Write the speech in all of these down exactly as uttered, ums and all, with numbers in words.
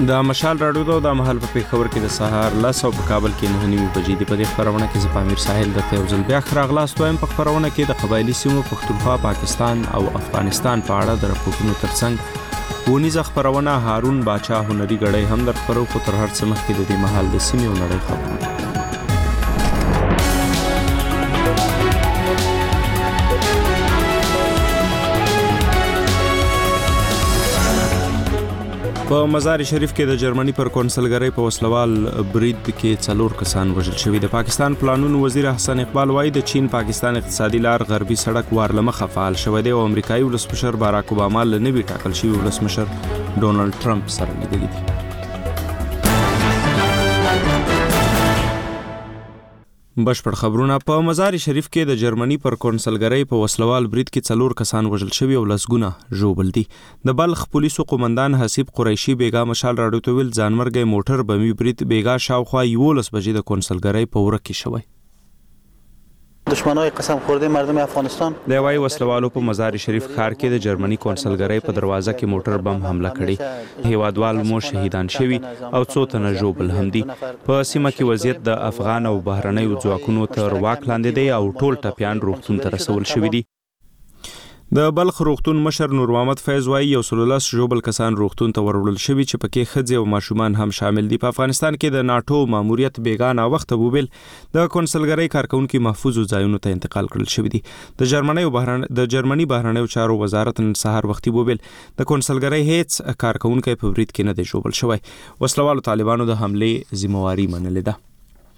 د مشال راډیو ته د مهال په پیښور کې د سهار لس او په کابل کې نه نیمې بجې د په دې خبرونه کې زه پامیر ساحل د یو ځل بیا خراغلاست وایم. په خبرونه کې د قبایلی سیمو پښتونخوا، پاکستان او افغانستان په اړه د راپورټونو ترڅنګ ونیزه خبرونه هارون باچا هنري غړی هم در خبرو خو تر هر څه مخکې د دې مهال د سیمې او نړۍ خبرونه. په مزار شریف کې د جرمني پر کونسلګرۍ په وسلوال برید کې څلور کسان وژل شوي. د پاکستان پلانونو وزیر احسان اقبال وایي د چین پاکستان اقتصادي لار غربي سړک وار له مخه فعال شوی دی او امریکایي ولسمشر باراک اوباما له نوي ټاکل شوي ولسمشر ډونالډ ټرمپ سره لیدلي دي. بشپړ خبرونه. په مزار شریف کې د جرمني پر کونسلګرۍ په وسلوال برید کې څلور کسان وژل شوي او لسګونه ژوبل دي. د بلخ پولیسو قومندان حسیب قریشي بیګا مشال راډیو ته ویل ځانمرګی موټر بمي برید بیګا شاوخوا یولس بجې د کونسلګرۍ په وره کې شوی. دشمنای قسم خورده مردم افغانستان د وای وسلوالو په مزار شریف ښار کې د جرمني کونسلګرۍ په دروازه کې موټر بم حمله کړې. هیوادوال مو شهیدان شوي او څو تنه ژوبل هم دي. په سیمه کې وضعیت د افغان او بهرنیو ځواکونو تر واک لاندې دی او ټول ټپیان روغتون ته رسول شوي دي. د بلخ روغتون مشر نور محمد فیض وایي یو سل لس ژوبل کسان روغتون ته وروړل شوي چې پکې ښځې او ماشومان هم شامل دي. په افغانستان کې د ناټو ماموریت بیګا ناوخته وبیل د کونسلګرۍ کارکونکو محفوظ ځایونو ته انتقال کړل شوي دي. د جرمني او بهرن د جرمني بهرنیو چارو وزارت نن سهار وختي وبیل د کونسلګرۍ هیڅ کارکونکو په برید کې نه دی ژوبل شوی. وسلوالو طالبانو د حمله ذمہواری منلې ده.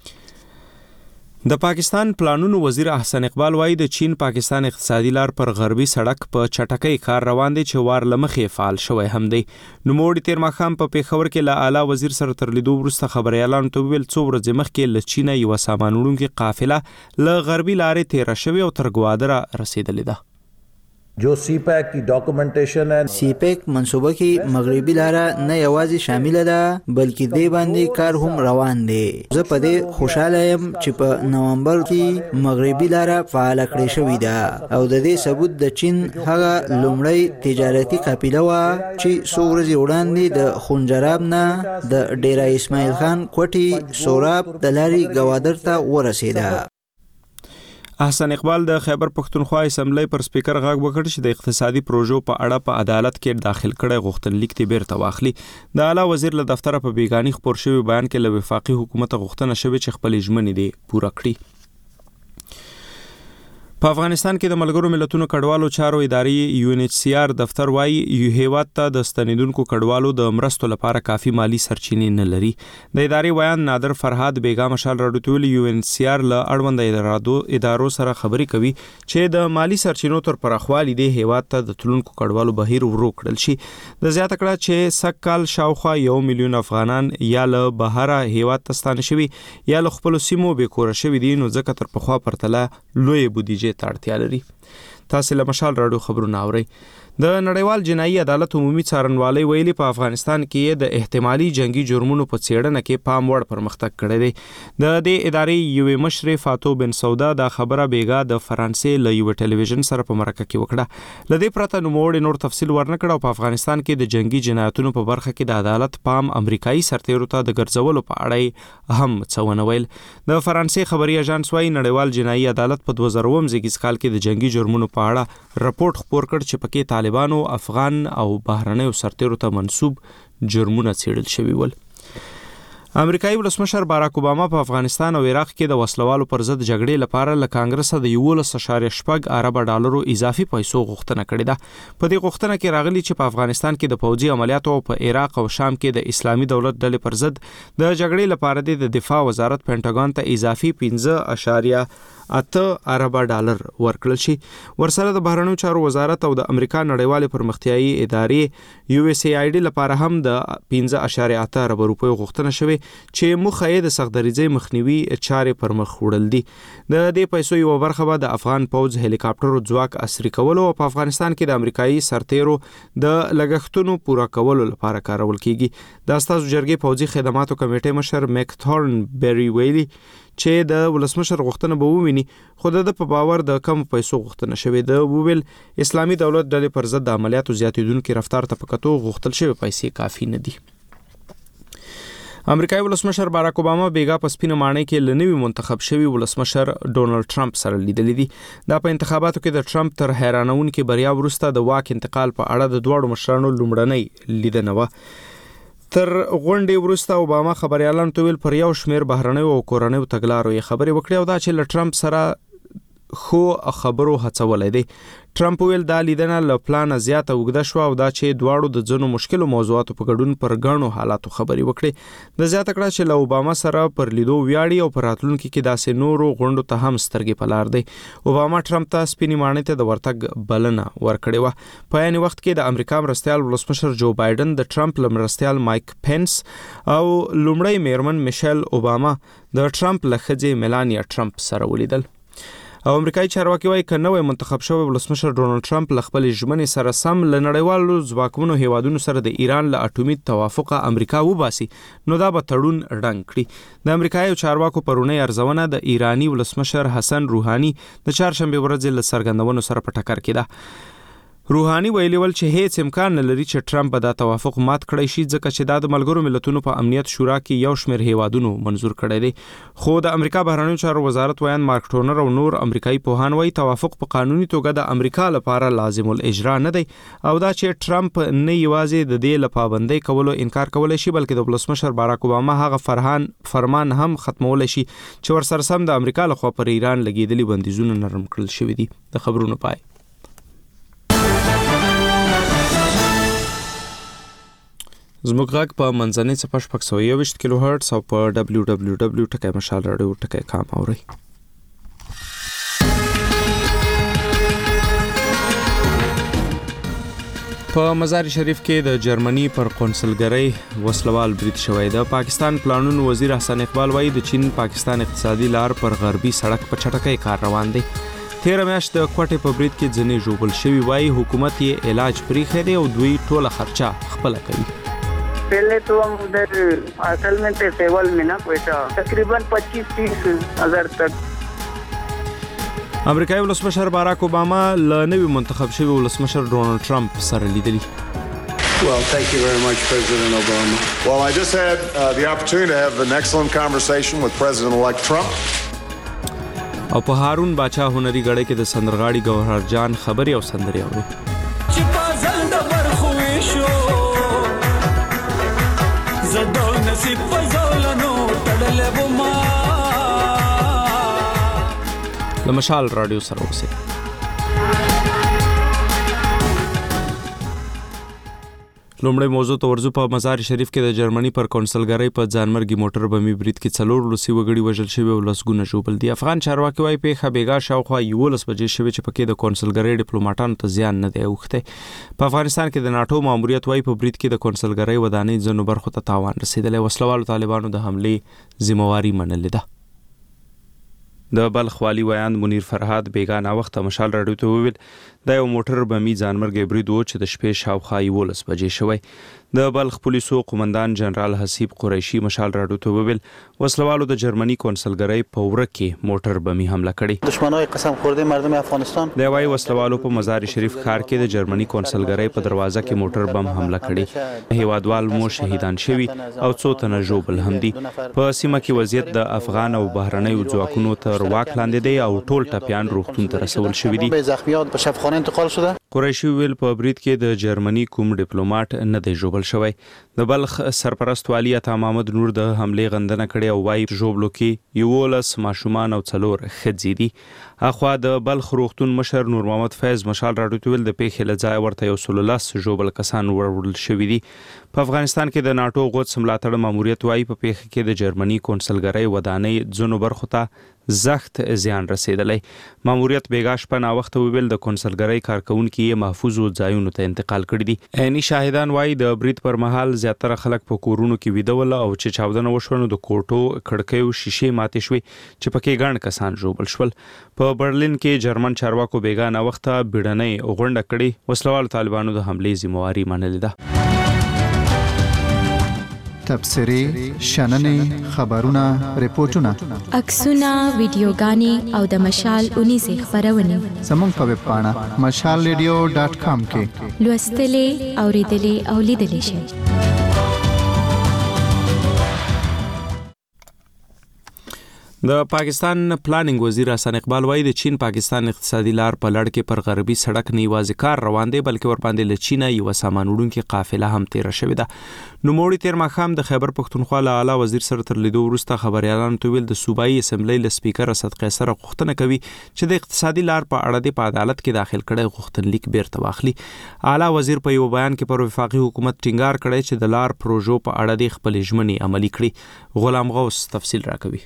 د پاکستان پلانونو وزیر احسان اقبال وایي د چین پاکستان اقتصادي لار پر غربي سړک په چټکۍ کار روان دی چې وار لمخې فعال شوی هم دی. نوموړي تیر ماښام په پیښور کې له اعلی وزیر سره تر لیدو وروسته خبريالانو ته ویل څو ورځې مخکې له چینه یو سامان وړونکې قافله له غربي لارې تیره شوې او تر ګوادره رسیدلې ده. جو سی پیک کی ډاکومنټیشن ہے سی پیک منصوبه کې مغربي لاره نه یوازې شامل ده بلکې دې باندې کار هم روان دی. زه په دې خوشاله یم چې په نومبر کې مغربي لاره فعال کړې شوې ده او د دې ثبوت د چین هغه لومړی تجارتي قافله و چې څو ورځې وړاندې د خنجراب نه د ډیرا اسماعیل خان کوټي سوراب د لارې ګوادر ته ورسېده. احسان اقبال د خیبر پښتونخوا اسمبلی پر سپیکر غږ وکړ چې د اقتصادي پروژو په اړه په عدالت کې داخل کړي غوښتنلیک ته بیرته واخلي. د اعلی وزیر له دفتر په بیگانی خبر شوی بیان کې له وفاقي حکومت غوښتنه شوی چې خپل ژمنې دي پوره کړي. په افغانستان کې د ملګرو ملتونو کډوالو چارو ادارې یو ان ایچ سی آر دفتر وایي یو هیواد ته د ستنیدونکو کډوالو د مرستو لپاره کافي مالی سرچینې نه لري. د ادارې ویان نادر فرهاد بیګا مشال راډیو ته ویلي یو ان ایچ سی آر له اړوند ادارو سره خبرې کوي چې د مالی سرچینو تر پراخوالي د هیواد ته د تلونکو کډوالو بهیر ورو کړل شي. د زیاته کړه چې سکهال شاوخوا یو میلیون افغانان یا له بهره هیواد ته ستانه شوي یا له خپل سیمو بیکوره شوي دي نو ځکه تر پخوا پرتله لوی بودیجه ته اړتیا لري. تاسو له مشال راډیو خبرونه اورئ. د نړیوال جنایي عدالت عمومي څارنوالۍ ویلي په افغانستان کې د احتمالي جنگي جرمونو په څېړنه کې پام وړ پرمختګ کړی دی. د دې ادارې یوې مشر فاتو بن سودا دا خبره بیګا د فرانسې له یو ټلویزیون سره په مرکه کې وکړه. ل دې پرته نوموړي نور تفصیل ورنکړ او په افغانستان کې د جنگي جنایتونو په برخه کې د عدالت پام امریکایي سرتیرو ته د ګرځولو په اړه هم څه ونه ویل. د فرانسې خبري اژانس وايي نړیوال جنایي عدالت په دوه زره اووه زیږیز کال کې د جنگي جرمونو په اړه راپورټ خپور کړ چې پکې طالبانو افغان او بهرنیو سرتیرو ته منسوب جرمونه څېړل شوي ول. امریکایي ولسمشر باراک اوباما په افغانستان او عراق کې د وسلوالو پر ضد جګړې لپاره له کانګرس د یولس اشاریه شپږ ارب ډالرو اضافي پیسو غوښتنه کړې ده. په دې غوښتنه کې راغلي چې په افغانستان کې د پوځي عملیاتو او په عراق او شام کې د اسلامي دولت ډلې پر ضد د جګړې لپاره د دفاع وزارت پینټاګون ته اضافي پنځه اشاریه اته ارب ډالر ورکړل شي. ورسره د بهرنیو چارو وزارت او د امریکا نړیوالې پرمختیایي ادارې یو اس ای آی ډي لپاره هم د پنځه اشاریه اته ارب روپیو غوښتنه شوې چې موخه یې د سختدریځۍ مخنیوي چارې پر مخ وړل دي. د دې پیسو یو برخه به د افغان پوځ هلیکاپټرو ځواک عصري کولو او په افغانستان کې د امریکایي سرتیرو د لګښتونو پوره کولو لپاره کارول کیږي. د استازو جرګې پوځي خدماتو کمیټې مشر میک ثورن بیری ویلي چې د ولسمشر غوښتنه به وویني خو د په باور د کم پیسو غوښتنه شوې ده. وویل اسلامي دولت ډلې پر ضد د عملیاتو زیاتېدونکي رفتار ته په کتو غوښتل شوی پیسې کافي نه دي. امریکایي ولسمشر باراک اوباما بیګا په سپینه ماڼۍ کې له نوي منتخب شوي ولسمشر ډونالد ټرمپ سره لیدلې دي. دا په انتخاباتو کې د ټرمپ تر حیرانونکې بریا وروسته د واک انتقال په اړه د دواړو مشرانو لومړنۍ لیدنه وه. تر غونډې وروسته اوباما خبريالانو ته ویل پر یو شمېر بهرنیو او کورنیو تګلارو یې خبرې وکړې او دا چې له ټرمپ سره خو خبرو هڅولې دي. ټرمپ ویل دا لیدنه له پلان زیاته وګړه شو او دا چې دواړو د ځینو مشکلو موضوعاتو په ګډون پر غاڼو حالاتو خبرې وکړي. د زیاته کړه چې له اوباما سره پر لیدو ویاړي او پر راتلونکو کې داسې نورو غونډو ته هم سترګې په لار دی. اوباما ټرمپ ته سپینې ماڼۍ ته د ورتګ بلنه ورکړې و. په یاني وخت کې د امریکا مرستیال ولسمشر جو بایدن د ټرمپ مرستیال مایک پینس او لومړی میرمن میشل اوباما د ټرمپ لخذې میلانیا ټرمپ سره ولیدل. او امریکایي چارواکي وايي ک نوې منتخب شوی ولسمشر ډونالد ټرمپ له خپل ژمنې سره سم له نړیوالو ځواکمنو هیوادونو سره د ایران له اټومي توافق امریکا وباسي نو دا به تړون ډنګ کړي. د امریکایي چارواکو پرونی ارزونه د ایرانی ولسمشر حسن روحاني د چهارشنبه ورځ له څرګندونو سره په ټکر کې ده. روحاني ویلي ول چې هیڅ امکان نه لري چې ټرمپ به دا توافق مات کړی شي ځکه چې دا د ملګرو ملتونو په امنیت شورا کې یو شمېر هیوادونو منزور کړی دی. خو د امریکا بهرنیو چارو وزارت ویان مارک ټونر او نور امریکایي پوهان وایي توافق په قانوني توګه د امریکا لپاره لازم الاجرا نه دی او دا چې ټرمپ نه یوازې د دې لپابندۍ کولو انکار کولای شي بلکې د ولسمشر باراک اوباما هغه فرهان فرمان هم ختمولای شي چې ورسره سم د امریکا لخوا پر ایران لګیدلي بندیزونه نرم کړل شوی دي. د خبرونو پای. زموږ غږ په منځنۍ څپه شپږ سوه یوویشت کیلو هرټز او په ډبلیو ډبلیو ډبلیو ټکی مشال راډیو ټکی کام اورئ. په مزار شریف کې د جرمني پر قونسلګرۍ وسلوال برید شوی. د پاکستان پلانونو وزیر احسان اقبال وایي د چین پاکستان اقتصادي لار پر غربي سړک په چټکۍ کار روان دی. تیر میاشت د کوټې په برید کې ځنې ژوبل شوی وایي حکومت یې علاج پریښی دی او دوی ټوله خرچه خپله کوي. पहले तो हम उधर असल में थे सेवल में ना पैसा तकरीबन पच्चीस तीस हजार तक. امریکایي ولسمشر باراک اوباما له نوي منتخب شوی ولسمشر ډونالد ټرمپ سره لیدلی. Well, thank you very much, President Obama. Well, I just had uh, the opportunity to have an excellent conversation with President-elect Trump. او په هارون باچا هنري غړې کې د سندرغاړي ګوهر جان خبري او سندري اوري. زدو نصیب فزولنو تړلې بوما لمشال رادیو سره اوسئ. لومړی موضوع ته ورځو. په مزار شریف کې د جرمني پر قونسلګرۍ په ځانمرګي موټر بمي برید کې څلور روسي وګړي وژل شوي او لسګونه ژوبل دي. افغان چارواکي وايي پیښه بیګا شاوخوا یولس بجې شوې چې پکې د قونسلګرۍ ډیپلوماټانو ته زیان نه دی اوښتی. په افغانستان کې د ناټو ماموریت وايي په برید کې د قونسلګرۍ ودانۍ ځینو برخو ته تاوان رسیدلی. وسلوالو طالبانو د حملې ذمہواري منلې ده. د بلخ والی ویان منیر فرهاد بیګا نا وخت مشال راډیو ته وویل دا یو موټر بمي ځانمرګي برید و چې د شپې شاوخوا یولس بجې شوی. د بلخ پولیسو قومندان جنرال حسیب قریشي مشال راډیو ته وویل وسلوالو د جرمني قونسلګرۍ په وره کې موټر بمي حمله کړې. دشمنای قسم خورده مردم افغانستان د وايي وسلوالو په مزار شریف ښار کې د جرمني قونسلګرۍ په دروازه کې موټر بم حمله کړې. هیوادوال مو شهیدان شوي او څو تنه ژوبل هم دي. په سیمه کې وضعیت د افغان او بهرنیو ځواکونو تر واک لاندې دی او ټول ټپیان روغتون ته رسول شوي دي. زخمیات په شفاخانه انتقال شده. قریشي ویل په برید کې د جرمني کوم ډیپلوماټ نه دی ژوبل شوی. د بلخ سرپرست والی عطا محمد نور د حملې غندنه کړې او وايي ژوبلو کې یولس ماشومان او څلور ښځې دي. اخوا د بلخ روغتون مشر نور محمد فیض مشال راډیو ته ویل د پیښې له ځایه ورته یو سل لس ژوبل کسان وړل شوي دي. په افغانستان کې د ناټو غوڅ ملاتړ ماموریت وايي په پیښه کې د جرمني قونسلګرۍ ودانۍ ځینو برخو ته زخت زیان رسیدلی. ماموریت بیګا شپه نا وخت ویل د قونسلګرۍ کارکونکو یې محفوظ ځایونو ته انتقال کړي دي. عیني شاهدان وايي د برید پر مهال زیاتره خلک په کورونو کې ویده ول او چې چاودنه وشوه نو د کوټو کړکیو شیشې ماتې شوې چې پکې ګڼ کسان ژوبل شول. په برلین کې جرمن چارواکو بیګا نا وخت بیړنۍ غونډه کړې. وسلوال طالبانو د حملې ذمہواري منلې ده. تبصرې، شننې، خبرونه، ریپورتونه، عکسونه، ویډیوګانې او د مشال اونیزې خبرونه زموږ په ویب پاڼه مشال ریډیو ډاټ کام کې لوستلې، اوریدلې او لیدلې شئ. د پاکستان پلانینګ وزیر حسن اقبال وایي د چین پاکستان اقتصادي لار په لړ کې پر غربي سړک نه یوازې کار روان دی بلکې ورباندې له چینه یو سامان وړونکې قافله هم تیره شوې ده. نوموړي تیر ماښام د خیبر پښتونخوا له اعلی وزیر سره تر لیدو وروسته خبريالانو ته ویل د صوبایي اسمبلی له سپیکر اسد قیصر غوښتنه کوي چې د اقتصادي لار په اړه د عدالت کې داخل کړي غوښتنلیک بیرته واخلي. اعلی وزیر په یو بیان کې پر وفاقي حکومت ټینګار کړی چې د لار پروژو په اړه د خپل ژمنې عملي کړي. غلام غوث تفصیل راکوي.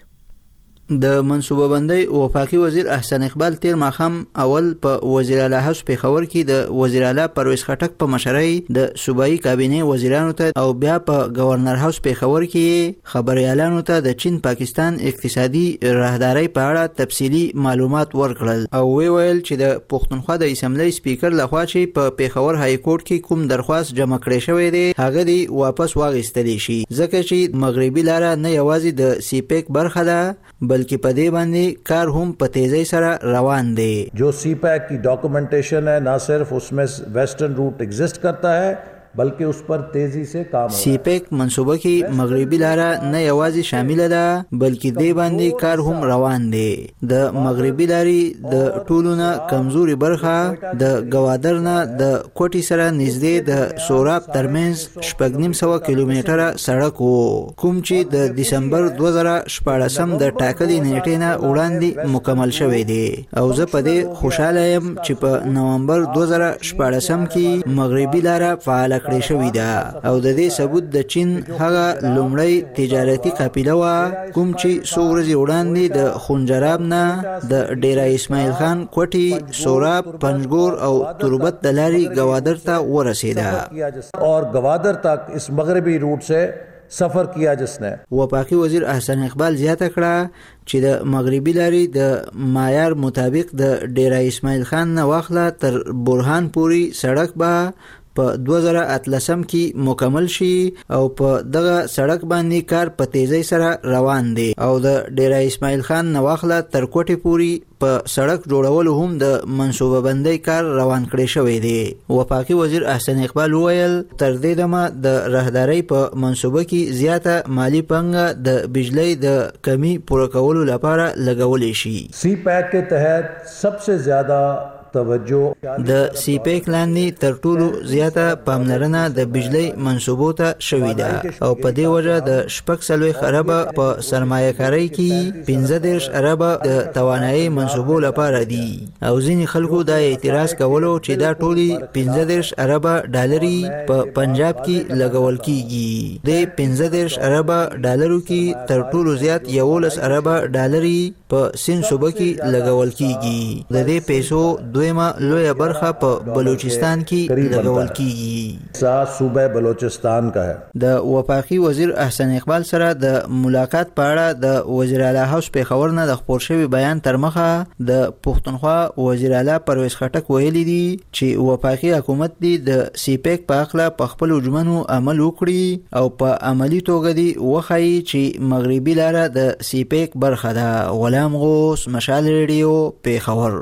د منصوبه بندۍ وفاقي وزیر احسان اقبال تیر ماښام اول په وزیر اعلی هاوس پیښور کې د وزیر اعلی پرویز خټک په مشرۍ د صوبایي کابینې وزیرانو ته او بیا په گورنر هاوس پیښور کې خبريالانو ته د چین پاکستان اقتصادي راهدارۍ په اړه تفصیلی معلومات ورکړل او وی ویل چې د پښتونخوا د اسمبلی سپیکر لخوا چې په پیښور های کورټ کې کوم درخواست جمع کړی شوی دی هغه دی واپس واغستلی شي ځکه چې مغربي لار نه یوازې د سیپیک برخه ده बल्कि पदे बांधे कार हम पतेज़ई सरा रवान दे. जो सी पैक की डॉक्यूमेंटेशन है ना सिर्फ उसमें वेस्टर्न रूट एग्जिस्ट करता है बल्कि उस पर तेजी से काम हो. सी पैक मंसूबा की मगरबी लारा न यवाजी शामिल है बल्कि दे बांधे कार हम रवान दे. द मगरबी लारी द टूलुना कमजोरी बरखा द गवादरना द कोटी सरा निजदे द सोराब तरमेंज शपगनिम सवा किलोमीटर सड़क हो کوم چې د دسمبر دو هزار شپاړسم د ټاکلي نیټې نه وړاندې مکمل شوی دی او زه په دې خوشاله یم چې په نومبر دو هزار شپاړسم کې مغربي لار فعال کړی شوی دا او د دې ثبوت د چین هغه لومړی تجارتي قافله وا کوم چې څو ورځې وړاندې د خنجراب نه د ډیرا اسماعیل خان کوټي سوراب پنجګور او تربت د لارې گوادر ته ورسېده اور گوادر تک اس مغربی روٹ سے سفر کیا جس نے. وفاقي وزیر احسان اقبال زیاته کړه چې د مغربي لارې د معیار مطابق د ډیرا اسماعیل خان نه واخله تر برهان پوری سړک به په دو هزار اتلسم کې مکمل شي او په دغه سړک باندې کار په تیزی سره روان دی او د ډیرا اسماعیل خان نه واخله تر کوټې پوری په سړک جوړولو هم د منصوبه بندۍ کار روان کړی شوی دی. وفاقي وزیر احسان اقبال وویل تر دې دمه د راهدارۍ په منصوبه کې زیاته مالی پانګه د بجلی د کمی پوره کولو لپاره لګولې شي. سی پیک کے تحت سب سے زیادہ د سی پیک لاندې تر ټولو زیاته پاملرنه د بجلی منصوبو ته شوې ده او په دې وجه د شپږ څلوېښت اربه په سرمایه کارۍ کې پنځه دېرش اربه د توانایي منصوبو لپاره دي او ځینې خلکو دا اعتراض کولو چې دا ټولې پنځه دېرش اربه ډالري په پنجاب کې لګول کیږي. د پنځه دېرش اربه ډالرو کې تر ټولو زیات یولس اربه ډالري په سند صوبه کې لګول کیږي. د دې پیسو دویمه لویه برخه په بلوچستان کې لګول کیږي. صوبه بلوچستان کا ہے. د وفاقي وزیر احسان اقبال سره د ملاقات په اړه د وزیر اعلی هاوس پیښور نه د خپور شوی بیان تر مخه د پښتونخوا وزیر اعلی پرویز خټک ویلي دي چې وفاقي حکومت دی د سی پیک په اخلا په خپل جمنو عمل وکړي او په عملی توګه دی وخی چې مغربي لار د سی پیک برخه ده. غلام غوث مشال ریډیو پیښور.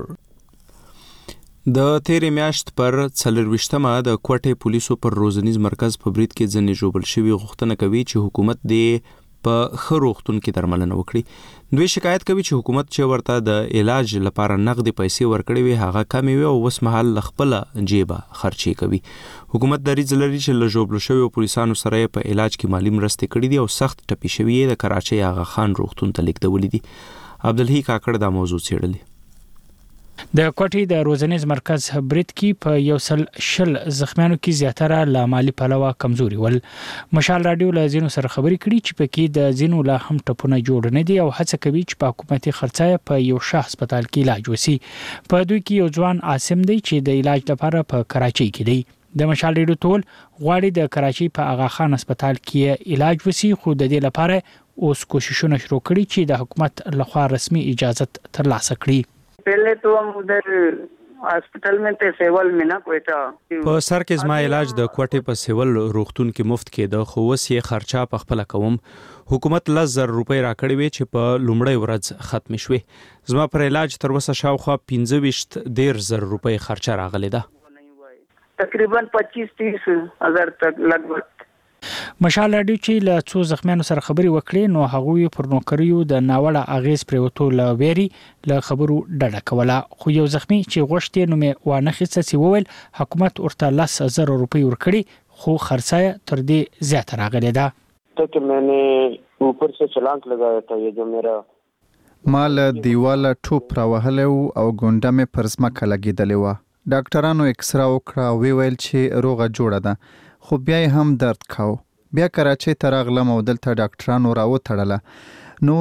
د تیرې میاشت پر څلرویشتمه د کوټې پولیسو پر روزنیز مرکز په برید کې ځنې جوړل شوی غوښتنه کوي چې حکومت دې په ښه روغتون کې درملنه وکړي. دوی شکایت کوي چې حکومت چې ورته د علاج لپاره نغدي پیسې ورکړي وي هغه کمې وي او اوس مهال خپل جیبه خرچې کوي. حکومت دریځ لري چې له جوړل شوی پولیسانو سره په علاج کې مالی مرستې کړې دي او سخت ټپي شوی د کراچۍ آغا خان روغتون ته لیږدولې دي. عبدالحی کاکړ دا موضوع څېړلې. د کوټې د روزنیز مرکز برید کې په یو سل شل زخمیانو کې زیاتره له مالی پلوه کمزوري ول. مشال رادیو له ځینو سره خبرې کړي چې پکې د ځینو لا هم ټپونه جوړ نه دي او هڅه کوي چې په حکومتي خرڅه په یو ښه هسپتال کې علاج وسی. په دوی کې یو ځوان عاصم دی چې د علاج لپاره په کراچۍ کې دی. د مشال رادیو ټول غواړي د کراچۍ په آغا خان هسپتال کې علاج وسی خو د دې لپاره اوس کوششونه شروع کړي چې د حکومت لخوا رسمي اجازه ترلاسه کړي. पहले तो हम उधर हॉस्पिटल में थे सेवल में ना कोयटा. په سر کې زما علاج د کوټې په سیول روغتون کې مفت کېده خو اوس یې خرچه په خپل کوم. حکومت لس زر روپۍ راکړې وې چې په لومړۍ ورځ ختم شوې. زما پر علاج تر اوسه شاوخوا پنځه ویشت دېرش زر روپۍ خرچه راغلې ده. تقریبا پچیس تیس هزار تک لګ مشال راډیو چې له څو زخمیانو سره خبري وکړې نو هغوی پر نوکریو د ناوړه اغیز پریوتو له ویري له خبرو ډډه کوله. خو یو زخمی چې غوښتي نو مې وانه خڅ سی وویل حکومت ورته لس زره روپۍ ورکړي خو خرڅه تر دې زیات راغلی ده. ته میں نے اوپر سے چلانک لگایا تھا یہ جو میرا مال دیواله ټوپ راوهلی و او ګونډه مې پر ځمکه لګېدلې وه. ډاکټرانو اکسرا وکړه او ویل چې روغه جوړه ده خو بیا یې هم درد کاو. بیا کراچۍ ته راغلم او دلته ډاکټرانو راوتړله. نو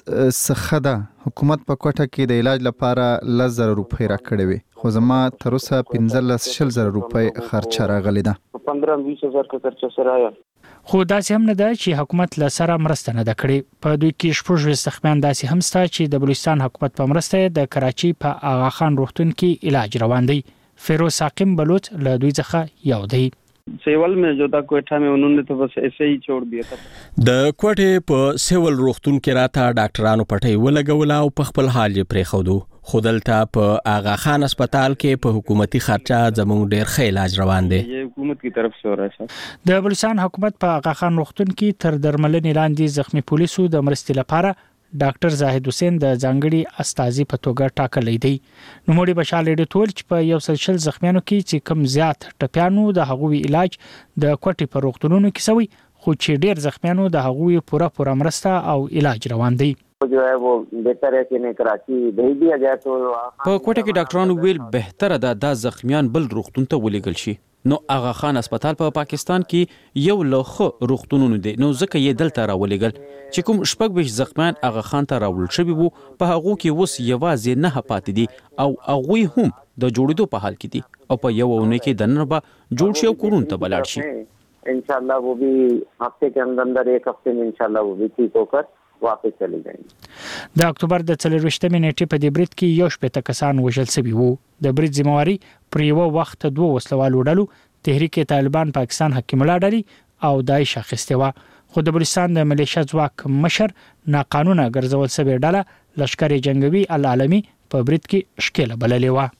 څه ده حکومت په کوټه کې د علاج لپاره لس زره روپۍ راکړې وې خو زما تر اوسه پنځلس شل زره روپۍ خرچه راغلې ده. پندرہ بیس هزار کا خرچه سره آیا. خو داسې هم نه ده چې حکومت له سره مرسته نه ده کړې. په دوی کې شپږ زخمیان داسې هم ستا چې د بلوچستان حکومت په مرسته د کراچۍ په آغا خان روغتون کې علاج روان دی. فیروز ساقم بلوچ له دوی څخه یو دی. سیول में जो था कोयठा में उन्होंने तो बस ऐसे ही छोड़ दिया था. د کوټې په سیول روغتون کې راته ډاکټرانو پټۍ ولګوله او په خپل حال یې پرېښودو. خو دلته په آغا خان هسپتال کې په حکومتي خرچه زموږ ډېر ښه علاج روان دی. یہ حکومت کی طرف سے ہو رہا ہے. د بلوچستان حکومت په آغا خان روغتون کې تر درملنې لاندې زخمی پولیسو د مرستې لپاره ډاکټر زاهد حسین د ځانګړي استازي په توګه ټاکلی دی. نوموړي بشال ریډیو ټول چې په یو سل شل زخمیانو کې چې کم زیات ټپیانو د هغوی علاج د کوټې په روغتونونو کې شوی خو چې ډیر زخمیانو د هغوی پوره پوره مرسته او علاج روان دی. جو ہے وہ بہتر ہے کہ انہیں کراچی بھیج دیا جائے. تو په کوټه کې ډاکټرانو ویل بهتره ده دا زخمیان بل روغتون ته ولېږل شي. نو آغا خان هسپتال په پا پاکستان کې یو له روغتونونو دی نو ځکه یې دلته راولېږل چې کوم شپږ ویشت زخمیان آغا خان ته راوړل شوي وو په هغو کې اوس یوازې نه پاتې دي او هغوی هم د جوړېدو په حال کې دي او په یو اونۍ کې دننه به جوړ شي او کورونو ته به لاړ شي. انشاءاللہ وہ بھی ہفتے کے اندر اندر ایک ہفتے میں انشاءاللہ وہ بھی ٹھیک ہو کر واپس چلی جائیں. د اکتوبر د څلرویشتمې نیټې په دې برید کې یو شپېته کسان وژل شوي وو. د برید ذمہواري پر یو وخت دوه وسلوالو ډلو تحریک طالبان پاکستان حکیم الله ډلې او داعش اخیستې وه. خو د بلوچستان د ملیشیا ځواک مشر ناقانونه ګرځول شوې ډله لشکر جنگوي العالمي په برید کې ښکېله بللې وه.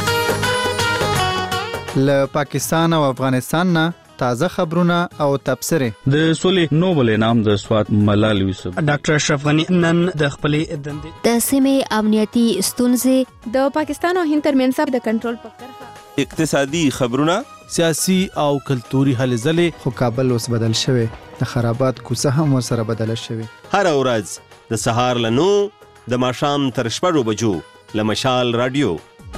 له پاکستان او افغانستان نه تازه خبرونه او تبصره. د سولې نوبل انعام د سوات ملال یوسف ډاکټر اشرف غنی نن د خپلې دندې د سیمې امنیتي ستونزې د پاکستان او هند ترمنځ د کنټرول په کرښه اقتصادي خبرونه سیاسي او کلتوري هلې ځلې. خو کابل اوس بدل شوی د خرابات کوڅه هم ورسره بدله شوی. هر ورځ د سهار له نو د ماښام تر شپږو بجو له مشال راډیو.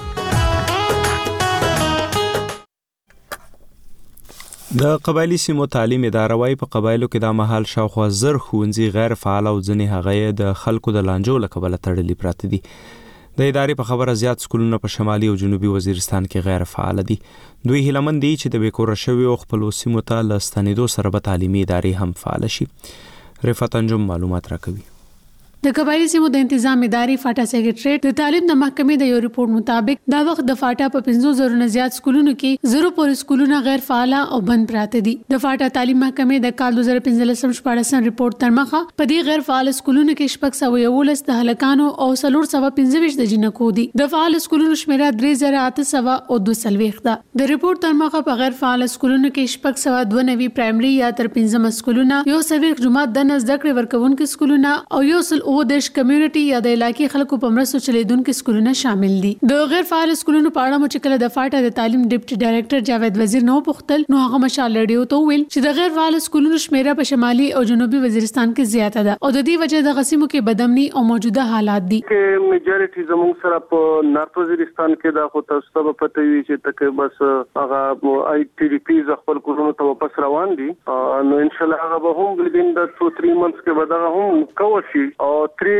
د قبایلی سیمو تعلیم اداره وايي په قبایلو کې د مهال شاوخوا زر ښوونځي غیر فعال او ځینې هغه د خلکو د لانجو له کبله تړلي پراته دي. د ادارې په خبره زیات سکولونه په شمالي او جنوبي وزیرستان کې غیر فعال دي. دوی هیلمن دي چې د بیکوره شوي او خپلو سیمو ته له ستنېدو سره به تعلیمي ادارې هم فعال شي. رفعت انجم معلومات راکوي. د قبایلی سیمو د انتظام ادارې فاټا سیکریټریټ د تعلیم د محکمې د یو ریپورت مطابق دا وخت د فاټا په پنځو زرو نه زیات سکولونو کې زرو پورې سکولونه غیر فعال او بند پراته دي. د فاټا تعلیم محکمې د کال دوه زره پنځلسم شپاړسم ریپورت تر مخه په دې غیر فعال سکولونو کې شپږ سوه یولس د هلکانو او څلور سوه پنځه ویشت د جنکو دي. د فعال سکولونو شمیره درې زره اته سوه او دوه څلوېښت ده. د ریپورت تر مخه په غیر فعال سکولونو کې شپږ سوه دوه نوي پرایمري یا تر پنځمه سکولونه، یو څلوېښت جماعت دننه زده کړې ورکوونکي سکولونه او یو سل اووه دېرش کمیونټي یا د علاقې خلکو په مرستو چلیدونکو سکولونه شامل دي. د غیر فعال سکولونو په اړه مو چې کله د فاټا د تعلیم ډیپټي ډایریکټر جاوید وزیر نو پوښتل نو هغه مشال ریډیو ته ویل چې د غیر فعال سکولونو شمیره په شمالي او جنوبي وزیرستان کې زیاته ده او د دې وجه د غسیمو کې بدامني او موجوده حالات دي. کې میجورټي زموږ سره په نارت وزیرستان کې دا خو تاسو ته پته وي چې تک بس هغه آی ټي ډي پی خپل کورونو ته واپس روان دي. نو ان شاء الله هغه به هم ودین د ټو تھری منثس کې به دا هم کور شي او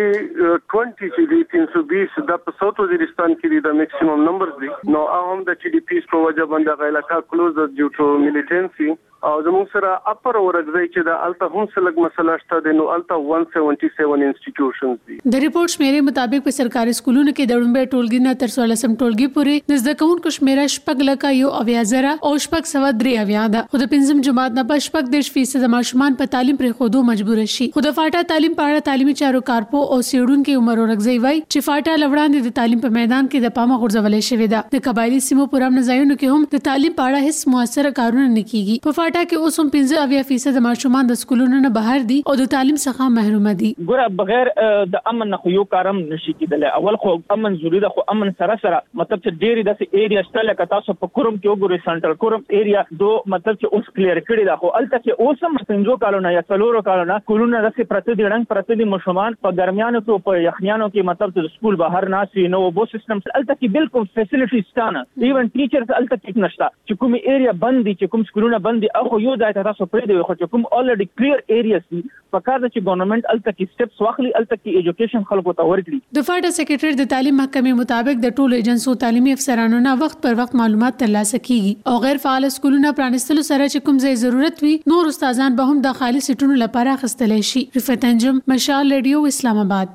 تhree twenty چې تین سو بیس د په ساوث وزیرستان کې د میکسیمم نمبرز دي. نو هغه هم د ټي ډي پی په وجه باندې غیر علاقه کلوز ډیو ټو میلیټنسي او زموږ سره اپر ورګځي چې د الته هم سلګ مسله شته د نو الته one seventy-seven انسټیټیوشنز دي. د ریپورت شمیرې مطابق په سرکاري سکولونو کې د ډومبه ټولګي نه تر څوارلسم ټولګي پورې د زده کوونکو شمیره شپږ لکه یو اویا زره او شپږ سوه درې اویا ده. خو د پنځم جماعت نه په شپږ دېرش فیصد ماشومان په تعلیم پرېښودو مجبور شي. خو د فاټا تعلیم په اړه تعلیمي چارو کارپو او سیډونکو عمر ورګځي وایي چې فاټا لوړاندې د تعلیم په میدان کې د پامه غورځولې شوې ده. د قبایلی سیمو پرام نزایونو کې هم د تعلیم په اړه هیڅ موثر کارونه نه کیږي. په فاټا کې اوس هم پنځه اویا فیصد ماشومان د سکولونو نه بهر دي او د تعلیم څخه محروم دي. ګوره بغیر د امن نه یو کارم نشي کېدلی. اول خو امن ضروري ده، خو امن سره سره مطلب چې ډېری داسې ایریا شته لکه تاسو په کوروم کې وګورئ، سنټرل کوروم ایریا دو مطلب چې اوس کلیر کړي ده، خو هلته کې اوس هم پنځو کالو نه یا څلورو کالو نه کولونه داسې پرته دي، ړنګ پرته دي ماشومان په ګرمیانو کې په یخنیانو کې مطلب چې د سکول بهر ناست وي. نو اوبو سیستم هلته کې بالکل فیسیلیټي شته نه، ایون ټیچرز هلته کې نشته. چې کوم ایریا بند دي، چې کوم سکولونه بند دي، خو یو ځای ته تاسو پرېږدئ، خو چې کوم الریډي کلیر ایریاز دي پکار ده چې ګورنمنت هلته کې سټپس واخلي، هلته کې ایجوکیشن خلکو ته ورکړي. د فاټا سیکریټري د تعلیم محکمې مطابق د ټولو ایجنسو تعلیمي افسرانو نه وخت پر وخت معلومات ترلاسه کیږي او غیر فعال سکولونه پرانستلو سره چې کوم ځای ضرورت وي نور استادان به هم د خالي سیټونو لپاره اخیستلی شي. رفعت انجم، مشال ریډیو، اسلام آباد.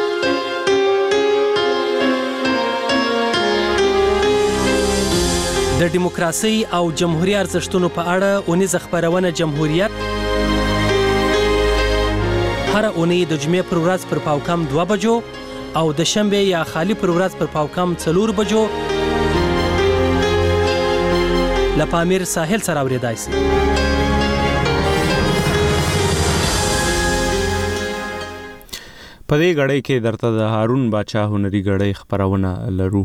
د دیموکراسي او جمهوریت ارزښتونو په اړه اونیزه خبرونه جمهوریت هر اونۍ د جمعې پر ورځ پر پاوکم دوه بجو او د شنبه یا خالی پر ورځ پر پاوکم څلور بجو له پامیر ساحل سره اوریدای شي. په دې غړې کې درته د هارون باچا هنري غړې خبرونه لرو.